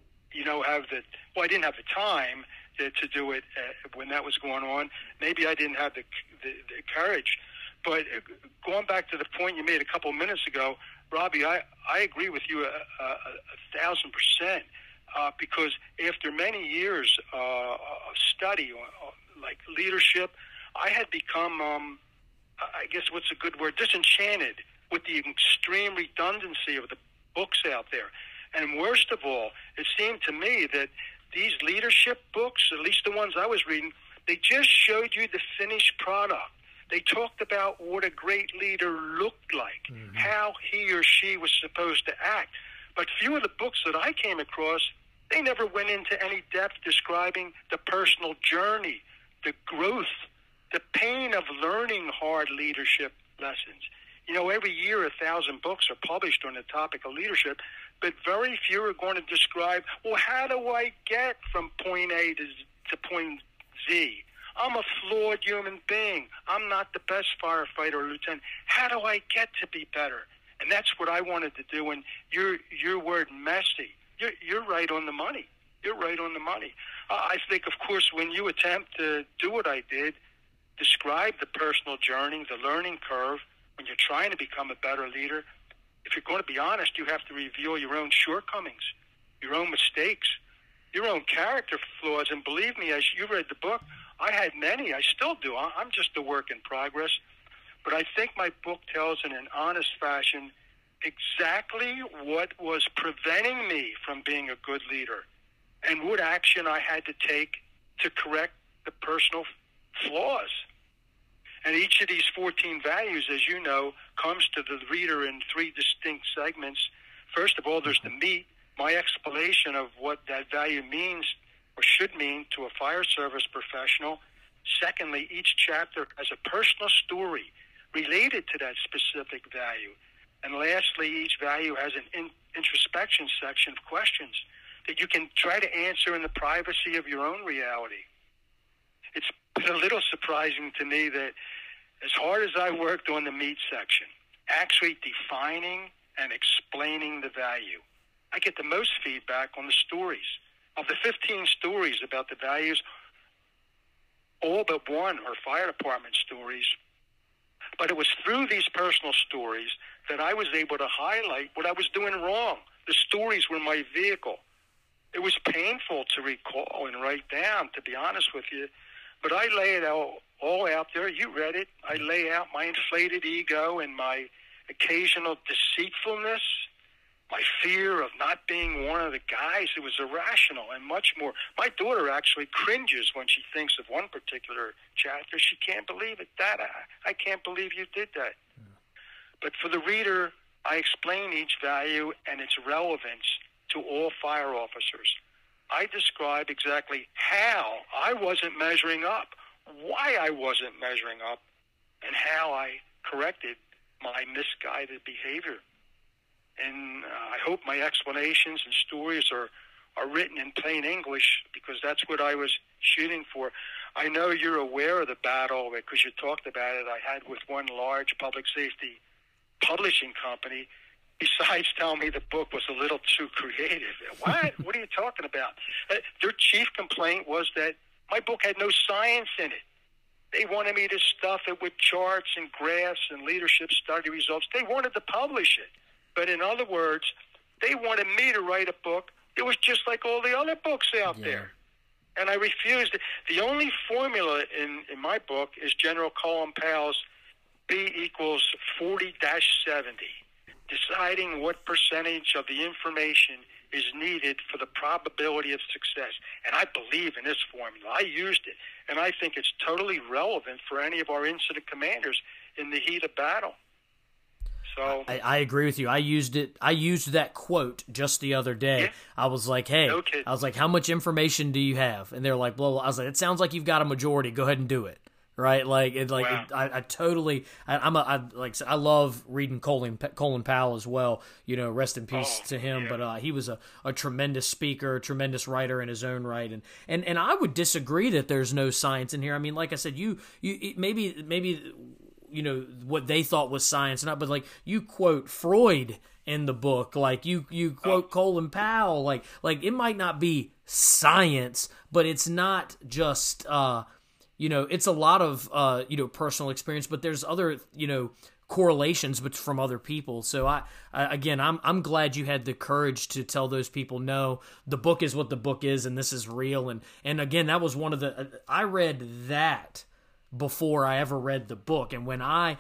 I didn't have the time to do it when that was going on. Maybe I didn't have the courage. But going back to the point you made a couple of minutes ago, Robbie, I agree with you 1,000%, because after many years of study, like leadership, I had become, I guess what's a good word, disenchanted with the extreme redundancy of the books out there. And worst of all, it seemed to me that these leadership books, at least the ones I was reading, they just showed you the finished product. They talked about what a great leader looked like, how he or she was supposed to act. But few of the books that I came across, they never went into any depth describing the personal journey, the growth, the pain of learning hard leadership lessons. Every year 1,000 books are published on the topic of leadership, but very few are going to describe, well, how do I get from point A to point Z? I'm a flawed human being. I'm not the best firefighter or lieutenant. How do I get to be better? And that's what I wanted to do. And your word messy, you're right on the money. You're right on the money. I think, of course, when you attempt to do what I did, describe the personal journey, the learning curve, when you're trying to become a better leader, if you're going to be honest, you have to reveal your own shortcomings, your own mistakes, your own character flaws. And believe me, as you read the book, I had many. I still do. I'm just a work in progress. But I think my book tells in an honest fashion exactly what was preventing me from being a good leader and what action I had to take to correct the personal flaws. And each of these 14 values, as you know, comes to the reader in 3 distinct segments. First of all, there's the meat, my explanation of what that value means or should mean to a fire service professional. Secondly, each chapter has a personal story related to that specific value. And lastly, each value has an introspection section of questions that you can try to answer in the privacy of your own reality. It's been a little surprising to me that as hard as I worked on the meat section, actually defining and explaining the value, I get the most feedback on the stories. Of the 15 stories about the values, all but one are fire department stories. But it was through these personal stories that I was able to highlight what I was doing wrong. The stories were my vehicle. It was painful to recall and write down, to be honest with you, but I lay it all out there. You read it. I lay out my inflated ego and my occasional deceitfulness, my fear of not being one of the guys. It was irrational and much more. My daughter actually cringes when she thinks of one particular chapter. She can't believe it. Dad, I can't believe you did that. But for the reader, I explain each value and its relevance to all fire officers. I describe exactly how I wasn't measuring up, why I wasn't measuring up, and how I corrected my misguided behavior. And I hope my explanations and stories are written in plain English, because that's what I was shooting for. I know you're aware of the battle because you talked about it I had with one large public safety publishing company, besides telling me the book was a little too creative. What? What are you talking about? Their chief complaint was that my book had no science in it. They wanted me to stuff it with charts and graphs and leadership study results. They wanted to publish it. But in other words, they wanted me to write a book that was just like all the other books out there. And I refused. The only formula in my book is General Colin Powell's B equals 40-70, deciding what percentage of the information is needed for the probability of success. And I believe in this formula. I used it, and I think it's totally relevant for any of our incident commanders in the heat of battle. So I agree with you. I used it. I used that quote just the other day. Yeah. I was like, "Hey," Okay. I was like, "How much information do you have?" And they're like, "Blah blah." I was like, "It sounds like you've got a majority. Go ahead and do it." Right? Like, Wow. I totally. I love reading Colin Powell as well. You know, rest in peace to him. Yeah. But he was a tremendous speaker, a tremendous writer in his own right. And I would disagree that there's no science in here. I mean, like I said, you maybe. You know what they thought was science, but like you quote Freud in the book, like you quote Colin Powell, like it might not be science, but it's not just it's a lot of personal experience, but there's other correlations from other people. So I'm glad you had the courage to tell those people, no, the book is what the book is, and this is real. And again, that was one of the I read that before I ever read the book. And when I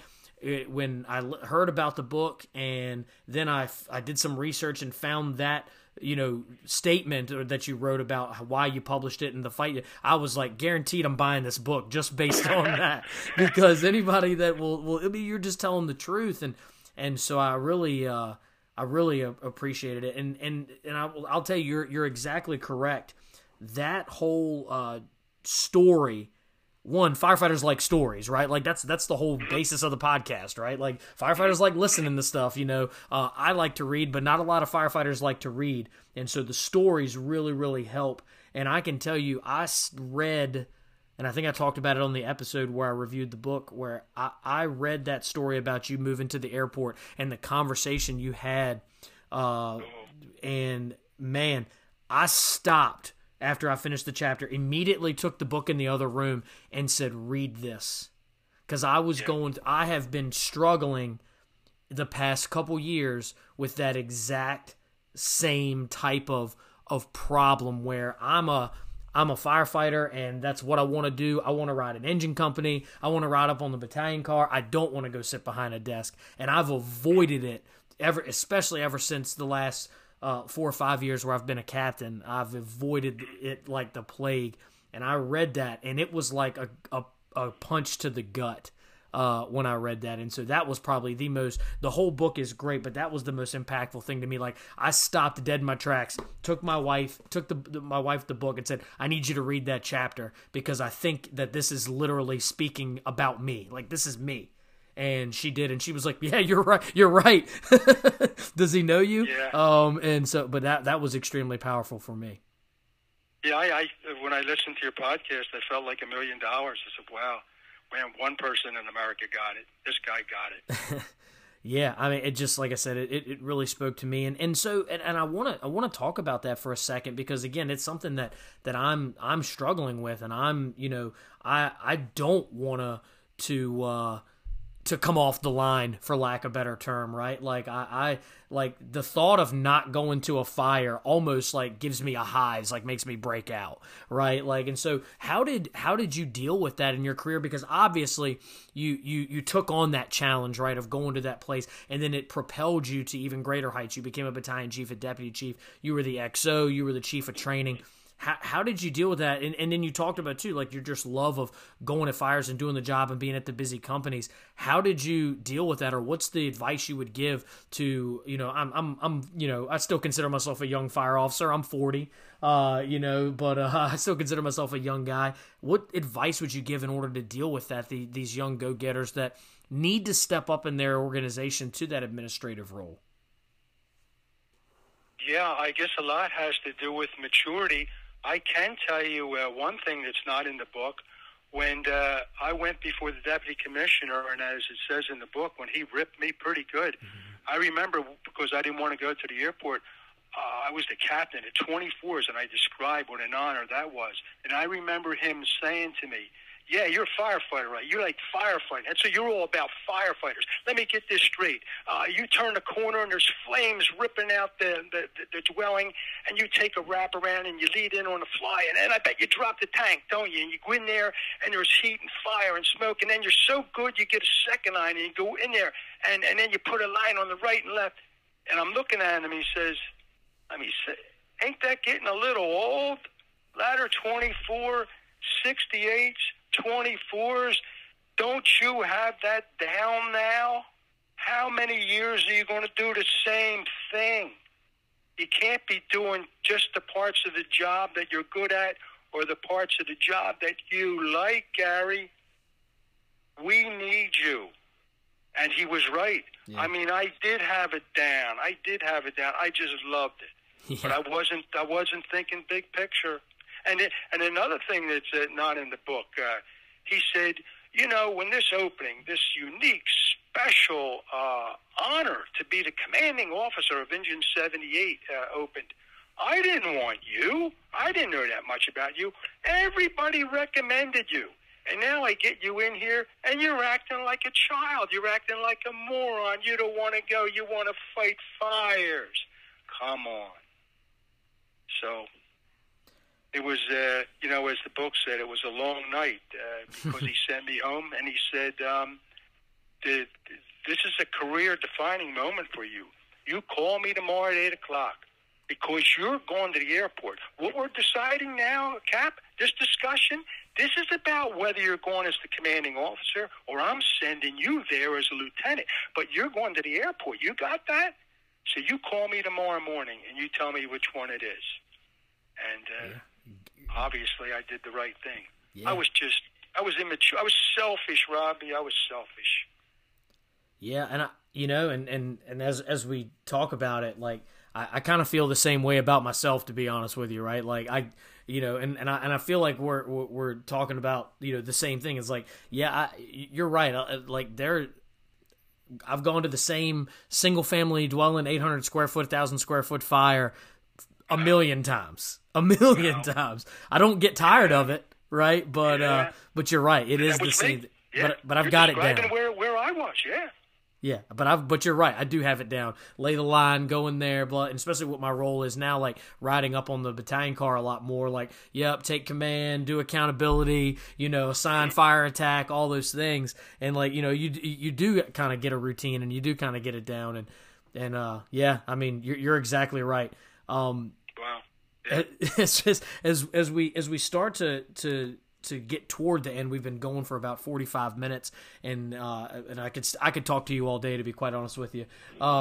heard about the book, and then I did some research and found that statement that you wrote about why you published it and the fight, I was like, guaranteed I'm buying this book just based on that, because anybody that will you're just telling the truth. And so I really appreciated it. And I'll tell you, you're exactly correct. That whole story. One, firefighters like stories, right? Like that's the whole basis of the podcast, right? Like firefighters like listening to stuff, I like to read, but not a lot of firefighters like to read. And so the stories really, really help. And I can tell you, I read, and I think I talked about it on the episode where I reviewed the book, where I read that story about you moving to the airport and the conversation you had. And man, I stopped after I finished the chapter, immediately took the book in the other room and said, read this. Because I have been struggling the past couple years with that exact same type of problem, where I'm a firefighter and that's what I want to do. I want to ride an engine company. I want to ride up on the battalion car. I don't want to go sit behind a desk. And I've avoided it, especially ever since the last 4 or 5 years where I've been a captain. I've avoided it like the plague. And I read that, and it was like a punch to the gut when I read that. And so that was probably the whole book is great, but that was the most impactful thing to me. Like, I stopped dead in my tracks, took my wife the book and said, I need you to read that chapter because I think that this is literally speaking about me. Like, this is me. And she did, and she was like, yeah, you're right. Does he know you? Yeah. And so, but that was extremely powerful for me. Yeah, I when I listened to your podcast, I felt like $1 million. I said, wow, man, one person in America got it. This guy got it. Yeah, I mean, it just, like I said, it really spoke to me, and so I want to talk about that for a second because again, it's something that I'm struggling with, and I don't want to come off the line, for lack of a better term, right? Like I like the thought of not going to a fire almost like gives me a highs, like makes me break out, right? Like, and so how did you deal with that in your career? Because obviously you took on that challenge, right, of going to that place, and then it propelled you to even greater heights. You became a battalion chief, a deputy chief. You were the XO. You were the chief of training. How did you deal with that? And then you talked about too, like your just love of going to fires and doing the job and being at the busy companies. How did you deal with that, or what's the advice you would give to, I still consider myself a young fire officer. I'm 40, but I still consider myself a young guy. What advice would you give in order to deal with that? These young go-getters that need to step up in their organization to that administrative role. Yeah, I guess a lot has to do with maturity. I can tell you one thing that's not in the book. When I went before the deputy commissioner, and as it says in the book, when he ripped me pretty good, I remember, because I didn't want to go to the airport, I was the captain at 24s, and I described what an honor that was. And I remember him saying to me, yeah, you're a firefighter, right? You like firefighting. And so you're all about firefighters. Let me get this straight. You turn the corner and there's flames ripping out the dwelling, and you take a wrap around and you lead in on the fly. And I bet you drop the tank, don't you? And you go in there and there's heat and fire and smoke. And then you're so good you get a second line and you go in there and then you put a line on the right and left. And I'm looking at him, he says, ain't that getting a little old? Ladder 24, 68s. 24s, don't you have that down now? How many years are you going to do the same thing? You can't be doing just the parts of the job that you're good at or the parts of the job that you like, Gary. We need you. And he was right. Yeah. I mean, I did have it down. I just loved it. Yeah. But I wasn't thinking big picture. And another thing that's not in the book, he said, when this opening, this unique, special honor to be the commanding officer of Engine 78 opened, I didn't want you. I didn't know that much about you. Everybody recommended you. And now I get you in here, and you're acting like a child. You're acting like a moron. You don't want to go. You want to fight fires. Come on. So it was, as the book said, it was a long night because he sent me home and he said, this is a career-defining moment for you. You call me tomorrow at 8 o'clock because you're going to the airport. What we're deciding now, Cap, this discussion, this is about whether you're going as the commanding officer or I'm sending you there as a lieutenant. But you're going to the airport. You got that? So you call me tomorrow morning and you tell me which one it is. And obviously I did the right thing. Yeah. I was immature. I was selfish, Robbie. I was selfish. Yeah, and as we talk about it, like I kind of feel the same way about myself, to be honest with you, right? Like I feel like we're talking about the same thing. It's like, yeah, you're right. I've gone to the same single family dwelling, 800 square foot, 1,000 square foot fire a million times. I don't get tired of it, right? But you're right. It is the same. Yeah. But I've got it down. Where I was, yeah. Yeah, but you're right. I do have it down. Lay the line, go in there, and especially what my role is now, like riding up on the battalion car a lot more. Like, take command, do accountability, assign fire attack, all those things. And like, you do kind of get a routine and you do kind of get it down. And yeah, I mean, you're exactly right. Wow. Yeah. It's just, as we start to get toward the end, we've been going for about 45 minutes, and I could talk to you all day, to be quite honest with you.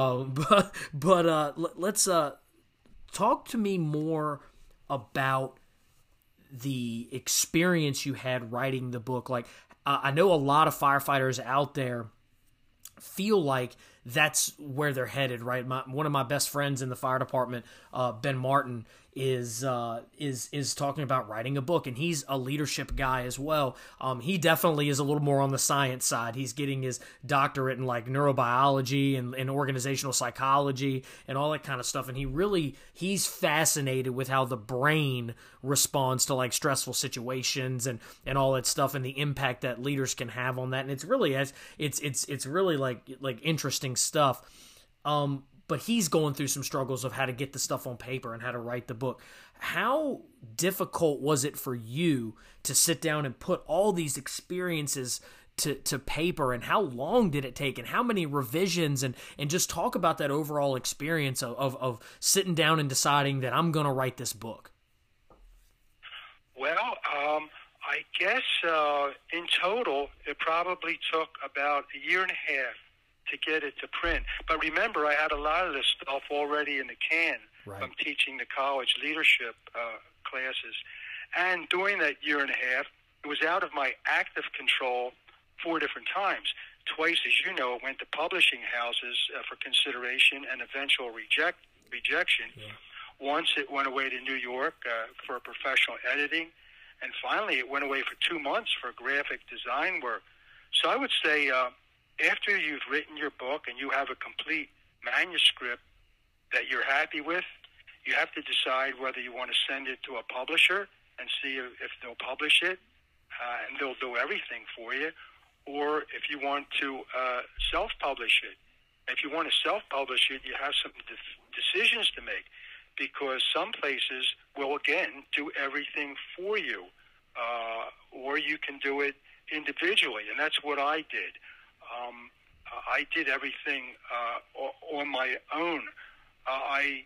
Let's talk to me more about the experience you had writing the book. Like, I know a lot of firefighters out there feel like that's where they're headed, right? One of my best friends in the fire department, Ben Martin, is talking about writing a book, and he's a leadership guy as well. He definitely is a little more on the science side. He's getting his doctorate in like neurobiology and organizational psychology and all that kind of stuff. And he's fascinated with how the brain responds to like stressful situations and all that stuff, and the impact that leaders can have on that. And it's really like interesting stuff. But he's going through some struggles of how to get the stuff on paper and how to write the book. How difficult was it for you to sit down and put all these experiences to paper, and how long did it take, and how many revisions, and just talk about that overall experience of sitting down and deciding that I'm going to write this book? Well, I guess in total it probably took about a year and a half to get it to print. But remember, I had a lot of this stuff already in the can from teaching the college leadership classes. And during that year and a half, it was out of my active control 4 different times. Twice, as you know, it went to publishing houses for consideration and eventual rejection. Yeah. Once it went away to New York for professional editing. And finally, it went away for 2 months for graphic design work. So I would say after you've written your book and you have a complete manuscript that you're happy with, you have to decide whether you want to send it to a publisher and see if they'll publish it, and they'll do everything for you, or if you want to self-publish it. If you want to self-publish it, you have some decisions to make, because some places will, again, do everything for you, or you can do it individually, and that's what I did. I did everything on my own. I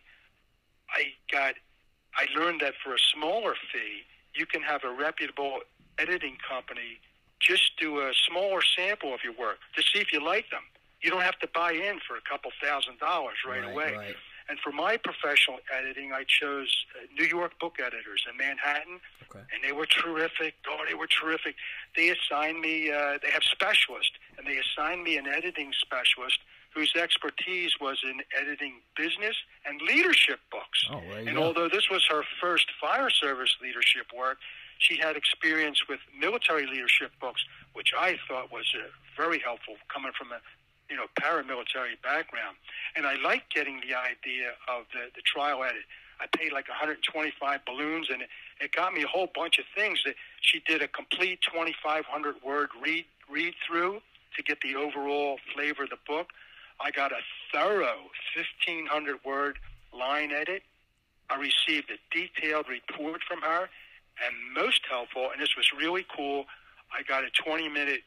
learned that for a smaller fee, you can have a reputable editing company just do a smaller sample of your work to see if you like them. You don't have to buy in for a couple $1,000 right away. Right. And for my professional editing, I chose New York book editors in Manhattan, and they were terrific. Oh, they were terrific. They assigned me, they have specialists, and they assigned me an editing specialist whose expertise was in editing business and leadership books. Oh, and although this was her first fire service leadership work, she had experience with military leadership books, which I thought was very helpful coming from a paramilitary background. And I liked getting the idea of the trial edit. I paid like 125 balloons, and it got me a whole bunch of things. That she did a complete 2,500 word read through to get the overall flavor of the book. I got a thorough 1,500 word line edit. I received a detailed report from her, and most helpful, and this was really cool, I got a 20-minute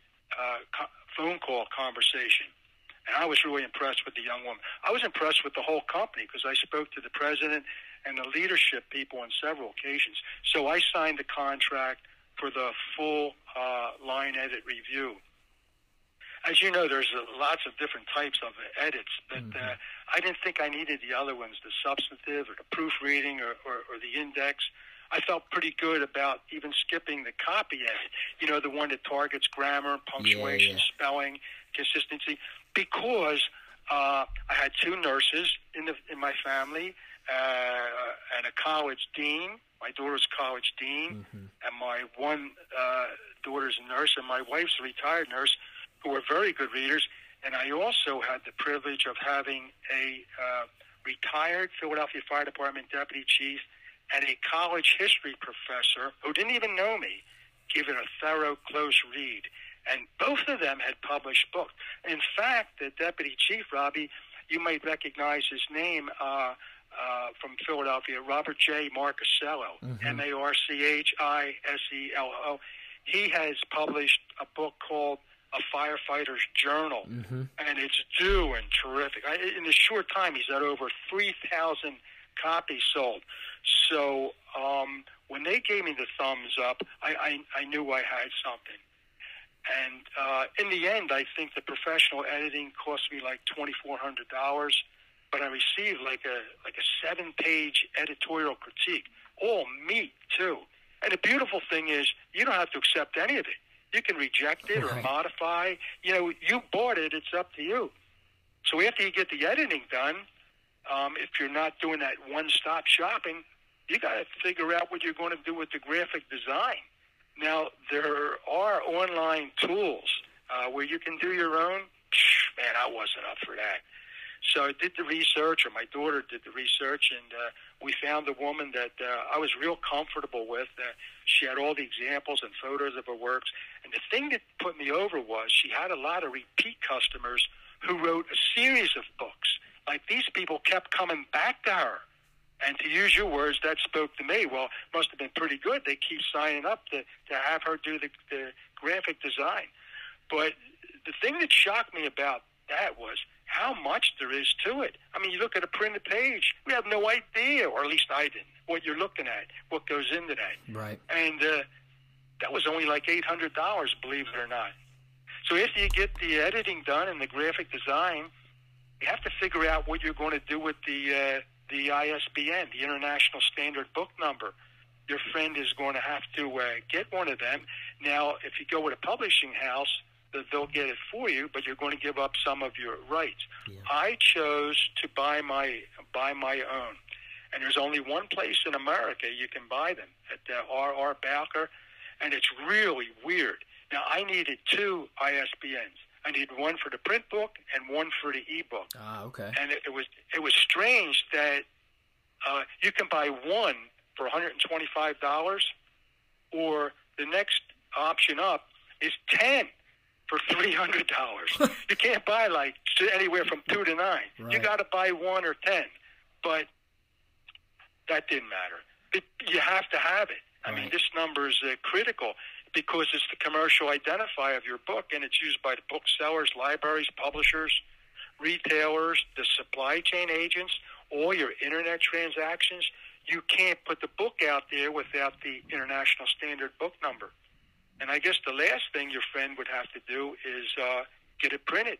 phone call conversation. And I was really impressed with the young woman. I was impressed with the whole company because I spoke to the president and the leadership people on several occasions. So I signed the contract for the full line edit review. As you know, there's lots of different types of edits, but I didn't think I needed the other ones, the substantive or the proofreading or the index. I felt pretty good about even skipping the copy edit, the one that targets grammar, punctuation, spelling, consistency, because I had 2 nurses in my family and a college dean. My daughter's college dean, and my one daughter's a nurse, and my wife's a retired nurse, who were very good readers. And I also had the privilege of having a retired Philadelphia Fire Department deputy chief and a college history professor who didn't even know me give it a thorough, close read. And both of them had published books. In fact, the deputy chief, Robbie, you might recognize his name from Philadelphia, Robert J. Marchisello, Marchisello. He has published a book called A Firefighter's Journal, and it's due and terrific. In a short time, he's had over 3,000 copies sold. So when they gave me the thumbs up, I knew I had something. And in the end, I think the professional editing cost me like $2,400, but I received like a 7-page editorial critique, all meat too. And the beautiful thing is, you don't have to accept any of it. You can reject it or modify. You know, you bought it; it's up to you. So after you get the editing done, if you're not doing that one-stop shopping, you got to figure out what you're going to do with the graphic design. Now, there are online tools where you can do your own. Man, I wasn't up for that. So I did the research, or my daughter did the research, and we found a woman that I was real comfortable with. She had all the examples and photos of her works. And the thing that put me over was she had a lot of repeat customers who wrote a series of books. Like, these people kept coming back to her. And to use your words, that spoke to me. Well, it must have been pretty good. They keep signing up to have her do the graphic design. But the thing that shocked me about that was how much there is to it. I mean, you look at a printed page, we have no idea, or at least I didn't, what you're looking at, what goes into that. Right. And that was only like $800, believe it or not. So after you get the editing done and the graphic design, you have to figure out what you're going to do with the ISBN, the International Standard Book Number. Your friend is going to have to get one of them. Now, if you go with a publishing house, they'll get it for you, but you're going to give up some of your rights. Yeah. I chose to buy my own, and there's only one place in America you can buy them, at R.R. Bowker, and it's really weird. Now, I needed 2 ISBNs. I needed one for the print book and one for the ebook. Ah, okay. And it was strange that you can buy one for $125, or the next option up is 10 for $300. You can't buy like anywhere from 2 to 9. Right. You got to buy 1 or 10. But that didn't matter. You have to have it. I mean, this number is critical because it's the commercial identifier of your book, and it's used by the booksellers, libraries, publishers, retailers, the supply chain agents, all your internet transactions. You can't put the book out there without the International Standard Book Number. And I guess the last thing your friend would have to do is get it printed.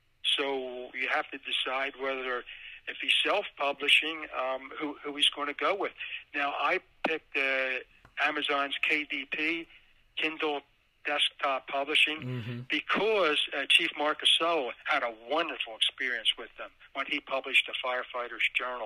So you have to decide whether, if he's self-publishing, who he's going to go with. Now, I picked Amazon's KDP, Kindle Desktop Publishing, because Chief Marcus Sowell had a wonderful experience with them when he published the Firefighter's Journal.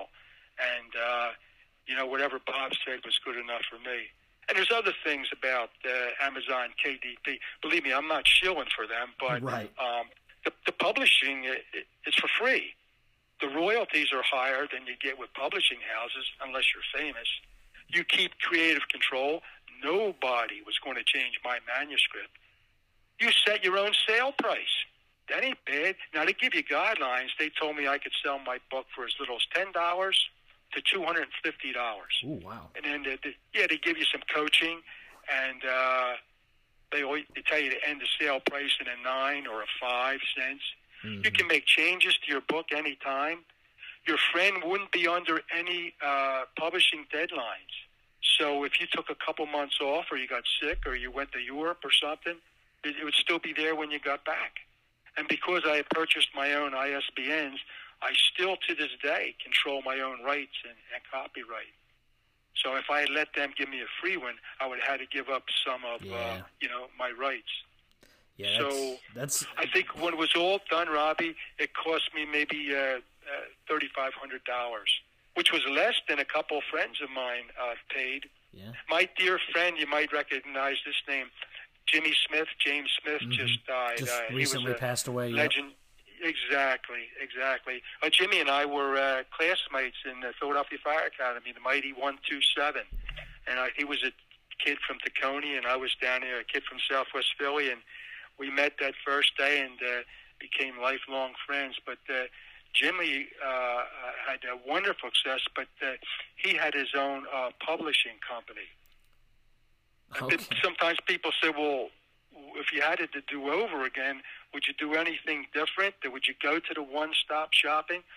And, whatever Bob said was good enough for me. And there's other things about Amazon KDP. Believe me, I'm not shilling for them, but the publishing, it's for free. The royalties are higher than you get with publishing houses, unless you're famous. You keep creative control. Nobody was going to change my manuscript. You set your own sale price. That ain't bad. Now, they give you guidelines. They told me I could sell my book for as little as $10 to $250. Oh, wow. And then, they give you some coaching, and they tell you to end the sale price in a 9 or a 5 cents. You can make changes to your book anytime. Your friend wouldn't be under any publishing deadlines. So if you took a couple months off, or you got sick, or you went to Europe or something, it would still be there when you got back. And because I had purchased my own ISBNs, I still to this day control my own rights and copyright. So if I had let them give me a free one, I would have had to give up some of my rights. Yeah, so that's. I think when it was all done, Robbie, it cost me maybe $3,500, which was less than a couple of friends of mine paid. Yeah. My dear friend, you might recognize this name, James Smith, just died. Just recently passed away. Legend. Yep. Exactly. Jimmy and I were classmates in the Philadelphia Fire Academy, the Mighty 127. And he was a kid from Tacony, and I was down here, a kid from Southwest Philly, and we met that first day and became lifelong friends. But Jimmy had a wonderful success, but he had his own publishing company. Okay. Sometimes people say, well, if you had it to do over again, would you do anything different? Would you go to the one-stop shopping?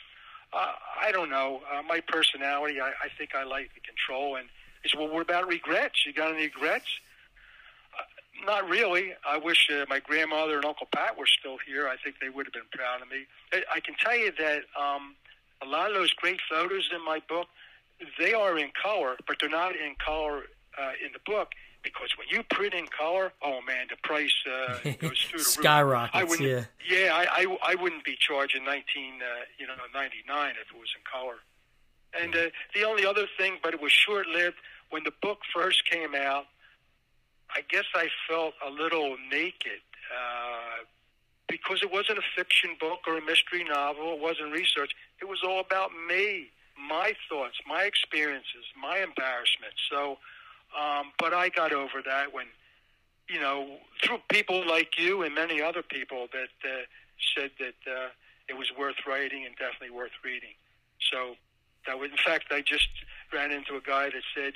I don't know. My personality, I think I like the control. And it's, well, what about regrets? You got any regrets? Not really. I wish my grandmother and Uncle Pat were still here. I think they would have been proud of me. I can tell you that a lot of those great photos in my book, they are in color, but they're not in color in the book, because when you print in color, oh man, the price goes through the roof. Skyrockets. I wouldn't be charging 99 if it was in color. And the only other thing, but it was short-lived, when the book first came out, I guess I felt a little naked because it wasn't a fiction book or a mystery novel. It wasn't research. It was all about me, my thoughts, my experiences, my embarrassment. So, but I got over that when, through people like you and many other people that said that it was worth writing and definitely worth reading. So that was, in fact, I just ran into a guy that said,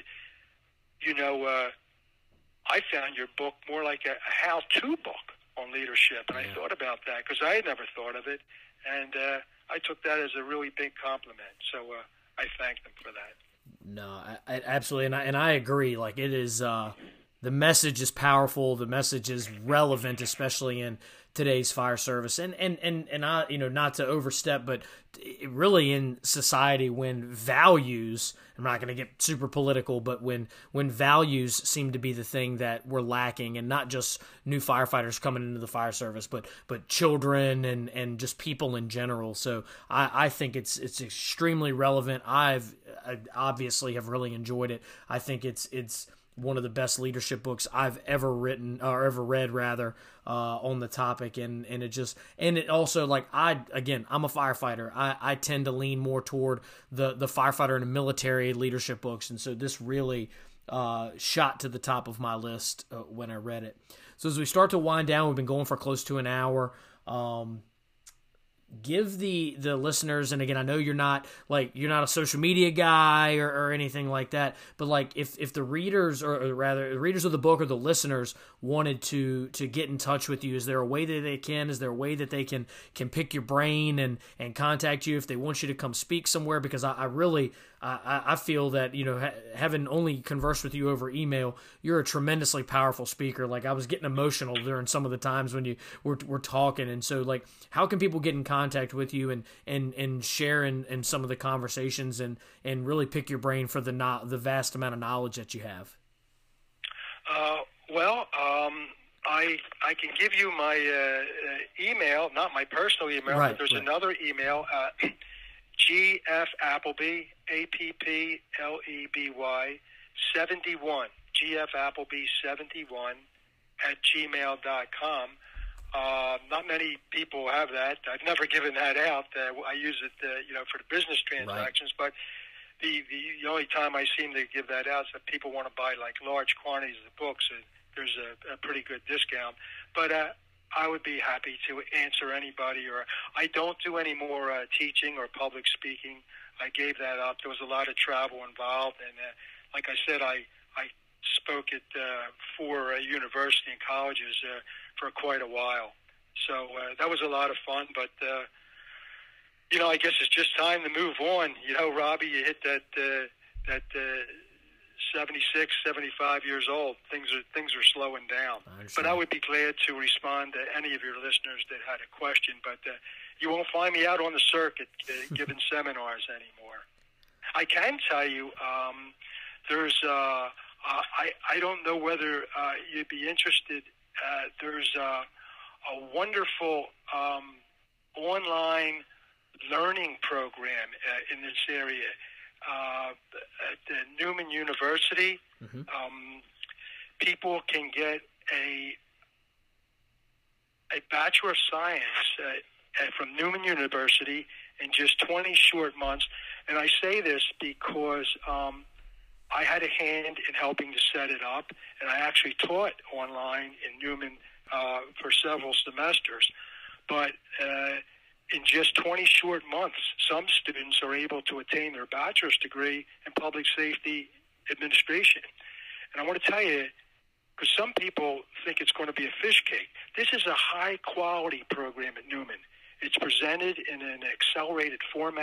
I found your book more like a how-to book on leadership. And I thought about that because I had never thought of it. And I took that as a really big compliment. So I thanked them for that. No, I absolutely. And I agree. Like, it is, the message is powerful. The message is relevant, especially in today's fire service. And I, not to overstep, but really in society when values, I'm not going to get super political, but when values seem to be the thing that we're lacking, and not just new firefighters coming into the fire service, but children and just people in general. So I think it's extremely relevant. I obviously have really enjoyed it. I think it's one of the best leadership books I've ever written, or ever read rather, on the topic. And it also, like, I'm a firefighter. I tend to lean more toward the firefighter and military leadership books. And so this really shot to the top of my list when I read it. So as we start to wind down, we've been going for close to an hour. Give the listeners, and again, I know you're not a social media guy or anything like that, but like if the readers, or rather the readers of the book or the listeners, wanted to get in touch with you, is there a way that they can? Is there a way that they can pick your brain and contact you if they want you to come speak somewhere? Because I really feel that, having only conversed with you over email, you're a tremendously powerful speaker. Like, I was getting emotional during some of the times when you were talking. And so, like, how can people get in contact with you and share in some of the conversations and really pick your brain for the vast amount of knowledge that you have? I can give you my email, not my personal email, right, but there's another email, G.F. Appleby, Appleby, 71, G.F. Appleby 71 @gmail.com. Not many people have that. I've never given that out. I use it, for the business transactions, right. But the only time I seem to give that out is if people want to buy like large quantities of books. There's a pretty good discount. But I would be happy to answer anybody. Or I don't do any more teaching or public speaking. I gave that up. There was a lot of travel involved, and like I said, I spoke at 4 university and colleges for quite a while. So that was a lot of fun. But I guess it's just time to move on. Robbie, you hit that 76, 75 years old. Things are slowing down. But I would be glad to respond to any of your listeners that had a question. But you won't find me out on the circuit giving seminars anymore. I can tell you, there's I don't know whether you'd be interested. There's a wonderful online learning program in this area at Newman University. Mm-hmm. People can get a Bachelor of Science from Newman University in just 20 short months. And I say this because I had a hand in helping to set it up, and I actually taught online in Newman for several semesters. But in just 20 short months, some students are able to attain their bachelor's degree in public safety administration. And I want to tell you, because some people think it's going to be a fish cake, this is a high-quality program at Newman. It's presented in an accelerated format.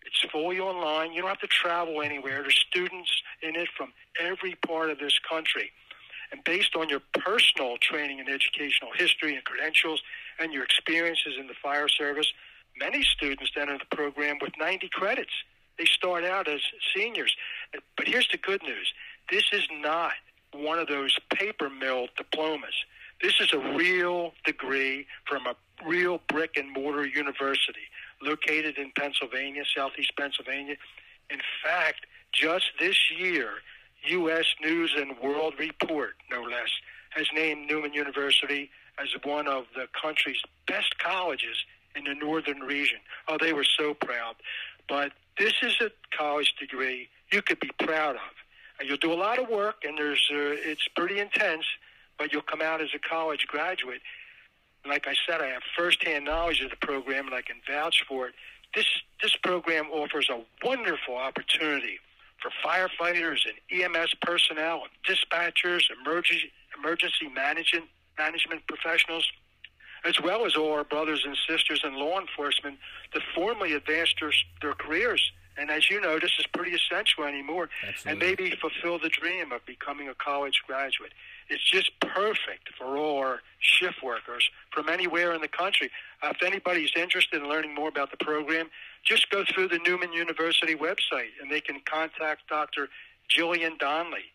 It's fully online. You don't have to travel anywhere. There's students in it from every part of this country. And based on your personal training and educational history and credentials and your experiences in the fire service, many students enter the program with 90 credits. They start out as seniors. But here's the good news. This is not one of those paper mill diplomas. This is a real degree from a real brick and mortar university located in Pennsylvania, southeast Pennsylvania. In fact, just this year, U.S. News and World Report, no less, has named Newman University as one of the country's best colleges in the northern region. Oh, they were so proud. But this is a college degree you could be proud of. And you'll do a lot of work, and it's pretty intense, but you'll come out as a college graduate. Like I said, I have firsthand knowledge of the program, and I can vouch for it. This program offers a wonderful opportunity for firefighters and EMS personnel, and dispatchers, emergency management professionals, as well as all our brothers and sisters in law enforcement to formally advance their careers. And as you know, this is pretty essential anymore. Absolutely. And maybe fulfill the dream of becoming a college graduate. It's just perfect for all our shift workers from anywhere in the country. If anybody's interested in learning more about the program, just go through the Newman University website, and they can contact Dr. Jillian Donnelly,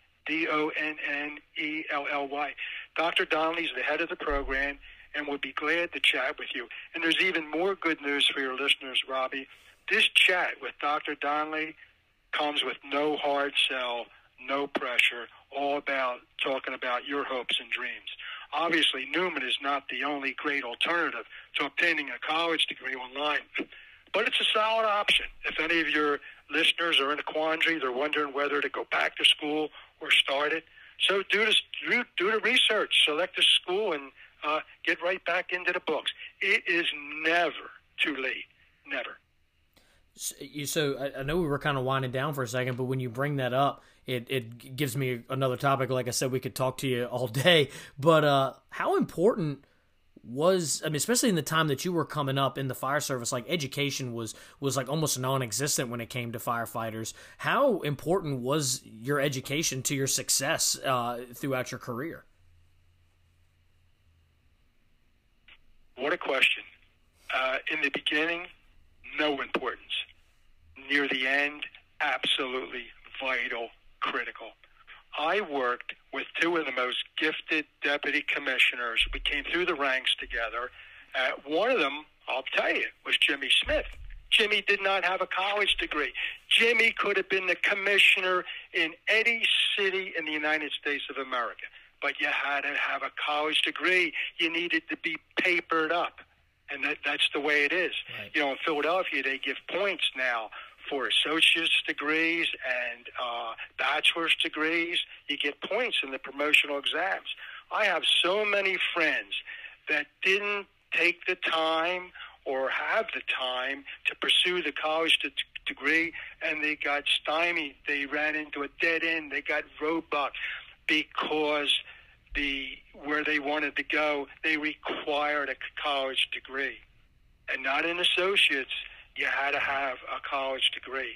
Donnelly. Dr. Donnelly is the head of the program and would be glad to chat with you. And there's even more good news for your listeners, Robbie. This chat with Dr. Donnelly comes with no hard sell, no pressure, all about talking about your hopes and dreams. Obviously, Newman is not the only great alternative to obtaining a college degree online, but it's a solid option. If any of your listeners are in a quandary, they're wondering whether to go back to school or start it, so do the research, select a school, and get right back into the books. It is never too late, never. So I know we were kind of winding down for a second, but when you bring that up, it gives me another topic. Like I said, we could talk to you all day, but how important was, I mean, especially in the time that you were coming up in the fire service, like education was like almost non-existent when it came to firefighters. How important was your education to your success throughout your career? What a question. In the beginning, no importance. Near the end, absolutely vital, critical. I worked with two of the most gifted deputy commissioners. We came through the ranks together. One of them, I'll tell you, was Jimmy Smith. Jimmy did not have a college degree. Jimmy could have been the commissioner in any city in the United States of America, but you had to have a college degree. You needed to be papered up, and that's the way it is. Right. You know, in Philadelphia, they give points now for associate's degrees and bachelor's degrees. You get points in the promotional exams. I have so many friends that didn't take the time or have the time to pursue the college degree, and they got stymied. They ran into a dead end. They got roadblocked because where they wanted to go, they required a college degree. And not an associate's. You had to have a college degree.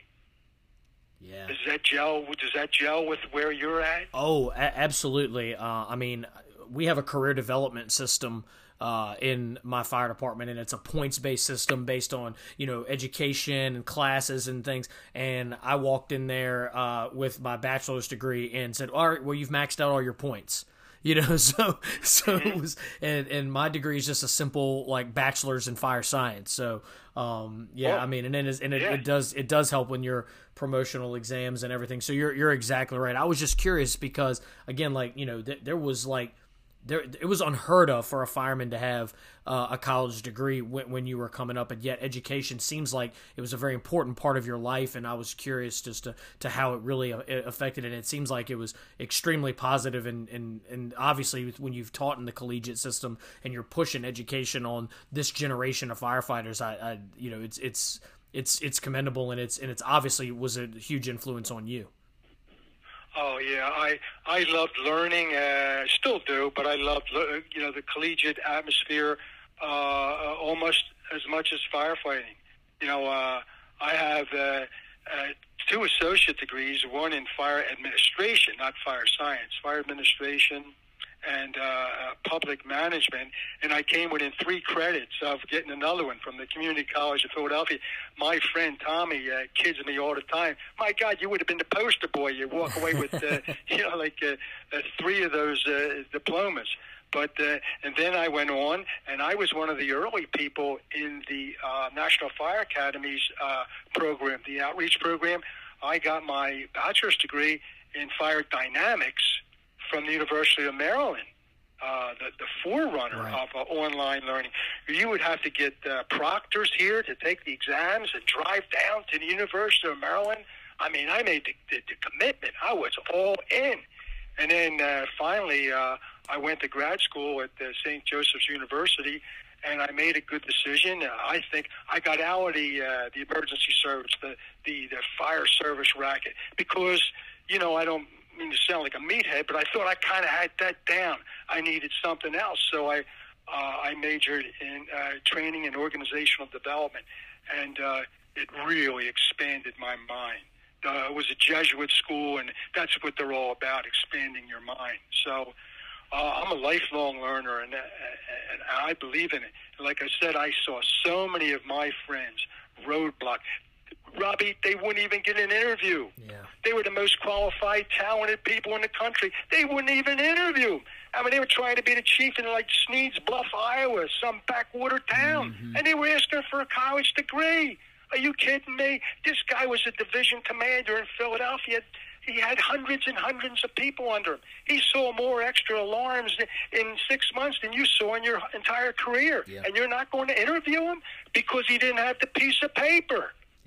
Yeah. Does that gel with where you're at? Oh, absolutely. I mean, we have a career development system in my fire department, and it's a points-based system based on, you know, education and classes and things. And I walked in there with my bachelor's degree and said, all right, well, you've maxed out all your points. You know, so it was, and my degree is just a simple like bachelor's in fire science. So, yeah, I mean, and then it does help when you're promotional exams and everything. So you're exactly right. I was just curious because again, like, you know, there was like, it was unheard of for a fireman to have a college degree when you were coming up, and yet education seems like it was a very important part of your life, and I was curious just to how it really affected it. It seems like it was extremely positive, and obviously when you've taught in the collegiate system and you're pushing education on this generation of firefighters, I you know, it's commendable, and it's obviously was a huge influence on you. Oh yeah, I loved learning, still do, but I loved the collegiate atmosphere almost as much as firefighting. You know, I have 2 associate degrees, one in fire administration, not fire science, fire administration and public management, and I came within 3 credits of getting another one from the Community College of Philadelphia. My friend Tommy kids me all the time. My God, you would have been the poster boy. You walk away with 3 of those diplomas. But and then I went on, and I was one of the early people in the National Fire Academy's program, the outreach program. I got my bachelor's degree in fire dynamics from the University of Maryland, the forerunner right. of online learning. You would have to get proctors here to take the exams and drive down to the University of Maryland. I mean, I made the commitment. I was all in. And then finally, I went to grad school at St. Joseph's University, and I made a good decision. I think I got out of the emergency service, the fire service racket, because, I don't mean to sound like a meathead, but I thought I kind of had that down. I needed something else, so I majored in training and organizational development, and it really expanded my mind. It was a Jesuit school, and that's what they're all about, expanding your mind. So I'm a lifelong learner, and I believe in it. Like I said, I saw so many of my friends roadblock. Robbie, they wouldn't even get an interview. Yeah. They were the most qualified, talented people in the country. They wouldn't even interview them. I mean, they were trying to be the chief in like Sneed's Bluff, Iowa, some backwater town, and they were asking for a college degree. Are you kidding me? This guy was a division commander in Philadelphia. He had hundreds and hundreds of people under him. He saw more extra alarms in 6 months than you saw in your entire career. Yeah. And you're not going to interview him because he didn't have the piece of paper. Yeah.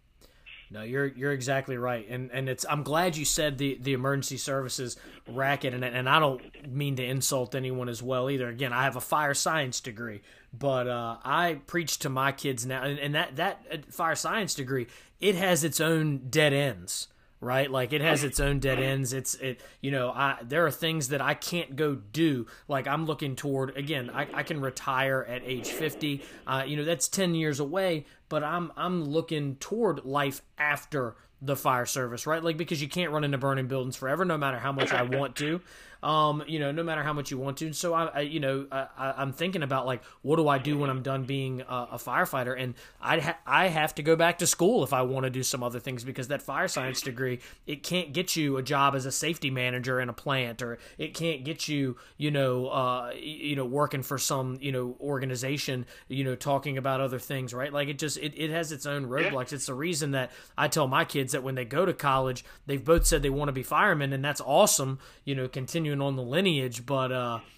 No, you're exactly right, and I'm glad you said the emergency services racket, and I don't mean to insult anyone as well either. Again, I have a fire science degree, but I preach to my kids now, and that fire science degree, it has its own dead ends. Right, like it has its own dead ends. There are things that I can't go do. Like I'm looking toward, again, I can retire at age 50. That's 10 years away, but I'm looking toward life after the fire service, right? Like, because you can't run into burning buildings forever, no matter how much I want to. No matter how much you want to. And so I'm thinking about, like, what do I do when I'm done being a firefighter? And I have to go back to school if I want to do some other things, because that fire science degree, it can't get you a job as a safety manager in a plant, or it can't get you, working for some, organization, talking about other things, right? Like it has its own roadblocks. It's the reason that I tell my kids that when they go to college, they've both said they want to be firemen, and that's awesome, continuing on the lineage, but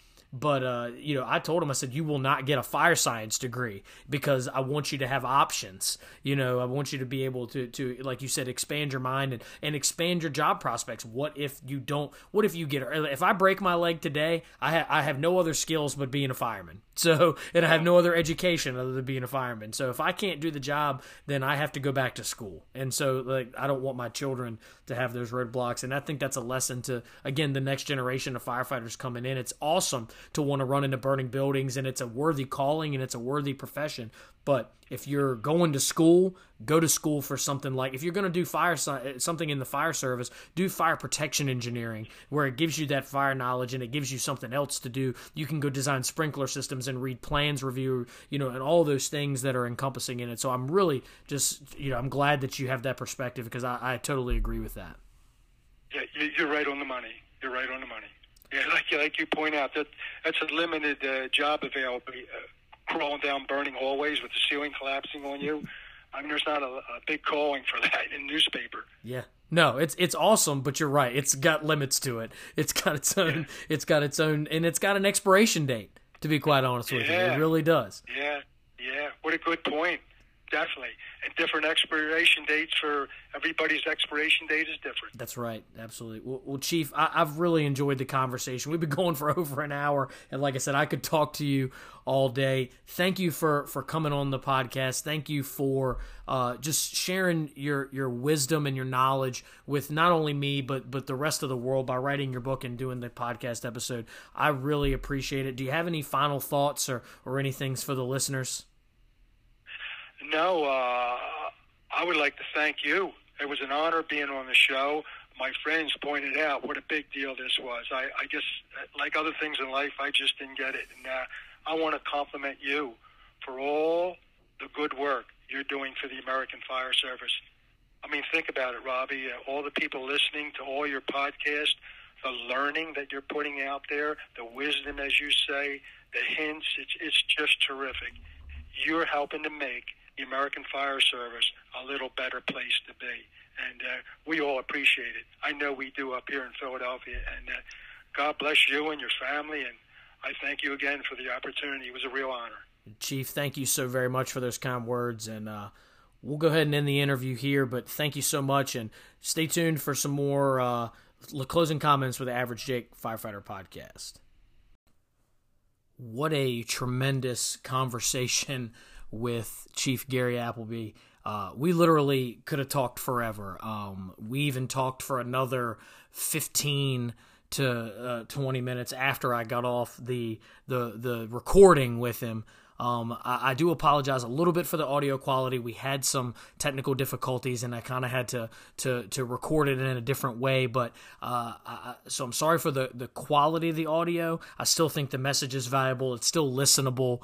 I told him, I said, you will not get a fire science degree because I want you to have options. I want you to be able to like you said, expand your mind and expand your job prospects. What if you if I break my leg today, I have no other skills but being a fireman. So, and I have no other education other than being a fireman. So if I can't do the job, then I have to go back to school. And so, like, I don't want my children to have those roadblocks. And I think that's a lesson to, again, the next generation of firefighters coming in. It's awesome to want to run into burning buildings, and it's a worthy calling and it's a worthy profession. But if you're going to school, go to school for something like, if you're going to do something in the fire service, do fire protection engineering, where it gives you that fire knowledge and it gives you something else to do. You can go design sprinkler systems and read plans review, and all those things that are encompassing in it. So I'm really just, I'm glad that you have that perspective, because I totally agree with that. Yeah, you're right on the money. You're right on the money. Yeah, like you point out, that's a limited job availability. Crawling down burning hallways with the ceiling collapsing on you. I mean, there's not a big calling for that in newspaper. Yeah. No, it's awesome, but you're right. It's got limits to it. It's got its own. Yeah. It's got its own, and it's got an expiration date. To be quite honest with you, it really does. Yeah. What a good point. Definitely. And different expiration dates for everybody's expiration date is different. That's right. Absolutely. Well, Chief, I've really enjoyed the conversation. We've been going for over an hour, and like I said, I could talk to you all day. Thank you for coming on the podcast. Thank you for just sharing your wisdom and your knowledge with not only me, but the rest of the world by writing your book and doing the podcast episode. I really appreciate it. Do you have any final thoughts or anything for the listeners? No, I would like to thank you. It was an honor being on the show. My friends pointed out what a big deal this was. I just, like other things in life, I just didn't get it. And I want to compliment you for all the good work you're doing for the American Fire Service. I mean, think about it, Robbie. All the people listening to all your podcasts, the learning that you're putting out there, the wisdom, as you say, the hints, it's just terrific. You're helping to make the American Fire Service a little better place to be. And we all appreciate it. I know we do up here in Philadelphia. And God bless you and your family. And I thank you again for the opportunity. It was a real honor. Chief, thank you so very much for those kind words. And we'll go ahead and end the interview here. But thank you so much. And stay tuned for some more closing comments for the Average Jake Firefighter podcast. What a tremendous conversation with Chief Gary Appleby. We literally could have talked forever. We even talked for another 15 to 20 minutes after I got off the recording with him. I do apologize a little bit for the audio quality. We had some technical difficulties, and I kind of had to record it in a different way. But so I'm sorry for the quality of the audio. I still think the message is valuable. It's still listenable,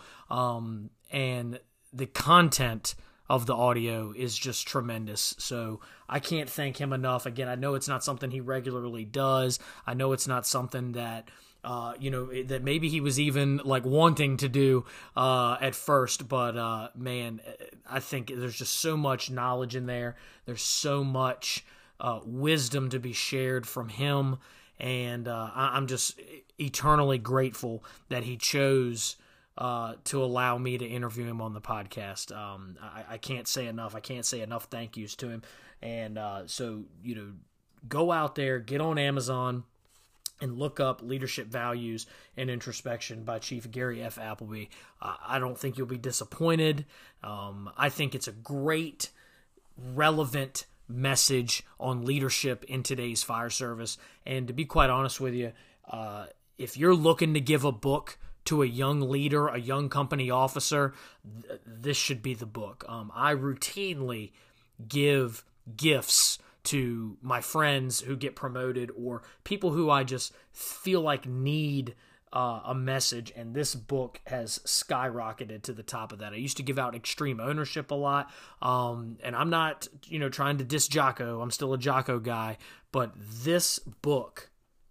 and the content of the audio is just tremendous. So I can't thank him enough. Again, I know it's not something he regularly does. I know it's not something that that maybe he was even like wanting to do at first, but man, I think there's just so much knowledge in there. There's so much wisdom to be shared from him, and I'm just eternally grateful that he chose to allow me to interview him on the podcast. I can't say enough. I can't say enough thank yous to him. And so, go out there, get on Amazon, and look up Leadership Values and Introspection by Chief Gary F. Appleby. I don't think you'll be disappointed. I think it's a great, relevant message on leadership in today's fire service. And to be quite honest with you, if you're looking to give a book to a young leader, a young company officer, this should be the book. I routinely give gifts to my friends who get promoted or people who I just feel like need a message, and this book has skyrocketed to the top of that. I used to give out Extreme Ownership a lot, and I'm not trying to diss Jocko. I'm still a Jocko guy, but this book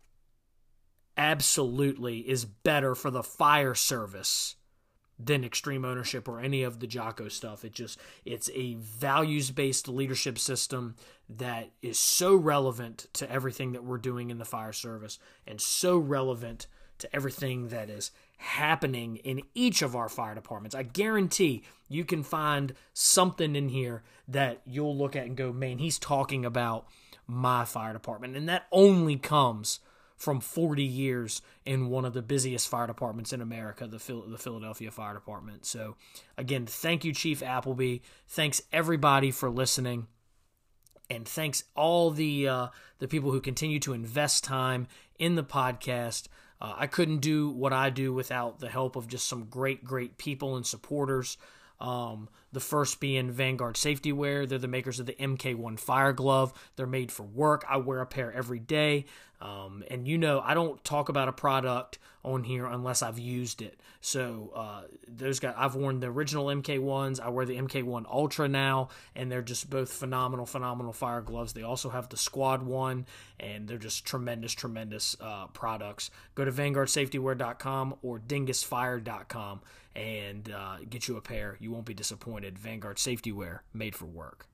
absolutely is better for the fire service than Extreme Ownership or any of the Jocko stuff. It's a values-based leadership system that is so relevant to everything that we're doing in the fire service and so relevant to everything that is happening in each of our fire departments. I guarantee you can find something in here that you'll look at and go, man, he's talking about my fire department. And that only comes from 40 years in one of the busiest fire departments in America, the Philadelphia Fire Department. So, again, thank you, Chief Appleby. Thanks, everybody, for listening. And thanks all the people who continue to invest time in the podcast. I couldn't do what I do without the help of just some great, great people and supporters. The first being Vanguard Safety Wear. They're the makers of the MK1 Fire Glove. They're made for work. I wear a pair every day. And I don't talk about a product on here unless I've used it. So I've worn the original MK1s. I wear the MK1 Ultra now, and they're just both phenomenal fire gloves. They also have the Squad one, and they're just tremendous products. Go to VanguardSafetyWear.com or DingusFire.com and get you a pair. You won't be disappointed. Vanguard Safety Wear, made for work.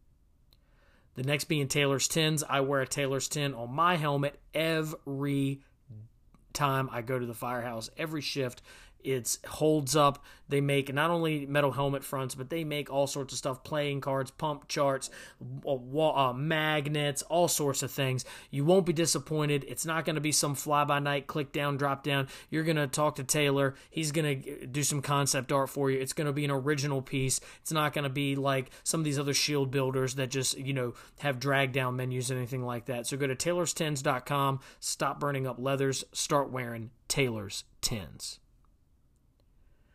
The next being Taylor's Tins. I wear a Taylor's Tin on my helmet every time I go to the firehouse, every shift. It holds up. They make not only metal helmet fronts, but they make all sorts of stuff, playing cards, pump charts, magnets, all sorts of things. You won't be disappointed. It's not going to be some fly-by-night, click down, drop down. You're going to talk to Taylor. He's going to do some concept art for you. It's going to be an original piece. It's not going to be like some of these other shield builders that just, have drag-down menus and anything like that. So go to taylorstins.com, stop burning up leathers, start wearing Taylor's Tins.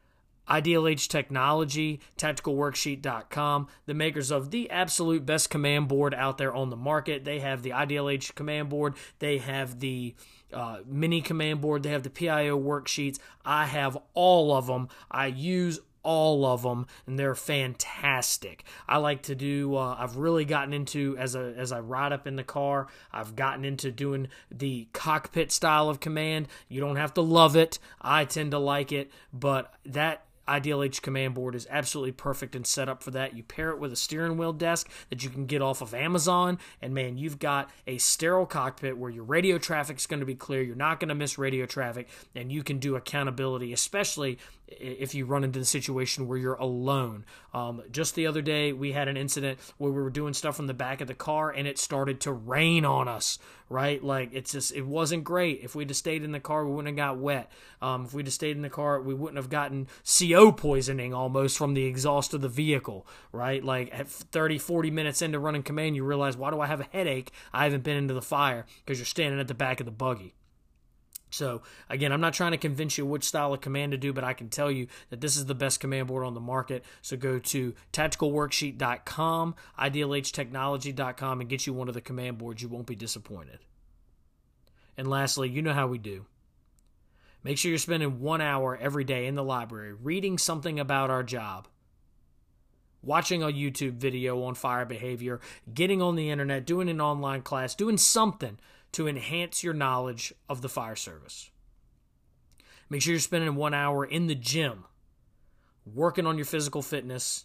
IDLH Technology, TacticalWorksheet.com, the makers of the absolute best command board out there on the market. They have the IDLH command board. They have the mini command board. They have the PIO worksheets. I have all of them. I use all of them, and they're fantastic. I like to do, I've really gotten into, as I ride up in the car, I've gotten into doing the cockpit style of command. You don't have to love it. I tend to like it, but that IDLH command board is absolutely perfect and set up for that. You pair it with a steering wheel desk that you can get off of Amazon, and man, you've got a sterile cockpit where your radio traffic is going to be clear. You're not going to miss radio traffic, and you can do accountability, especially if you run into the situation where you're alone. Just the other day, we had an incident where we were doing stuff from the back of the car, and it started to rain on us, right? Like, it wasn't great. If we'd have stayed in the car, we wouldn't have got wet. If we'd have stayed in the car, we wouldn't have gotten CO poisoning almost from the exhaust of the vehicle, right? Like, at 30, 40 minutes into running command, you realize, why do I have a headache? I haven't been into the fire, because you're standing at the back of the buggy. So, again, I'm not trying to convince you which style of command to do, but I can tell you that this is the best command board on the market. So go to TacticalWorksheet.com, IDLHTechnology.com, and get you one of the command boards. You won't be disappointed. And lastly, you know how we do. Make sure you're spending 1 hour every day in the library reading something about our job, watching a YouTube video on fire behavior, getting on the internet, doing an online class, doing something to enhance your knowledge of the fire service. Make sure you're spending 1 hour in the gym working on your physical fitness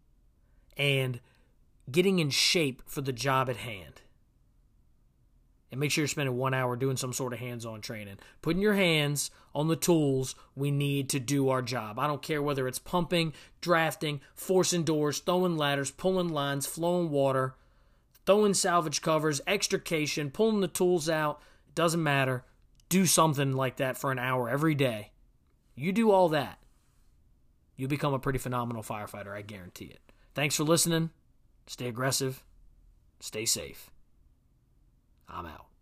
and getting in shape for the job at hand. And make sure you're spending 1 hour doing some sort of hands-on training. Putting your hands on the tools we need to do our job. I don't care whether it's pumping, drafting, forcing doors, throwing ladders, pulling lines, flowing water, throwing salvage covers, extrication, pulling the tools out. It doesn't matter. Do something like that for an hour every day. You do all that, you'll become a pretty phenomenal firefighter, I guarantee it. Thanks for listening. Stay aggressive. Stay safe. I'm out.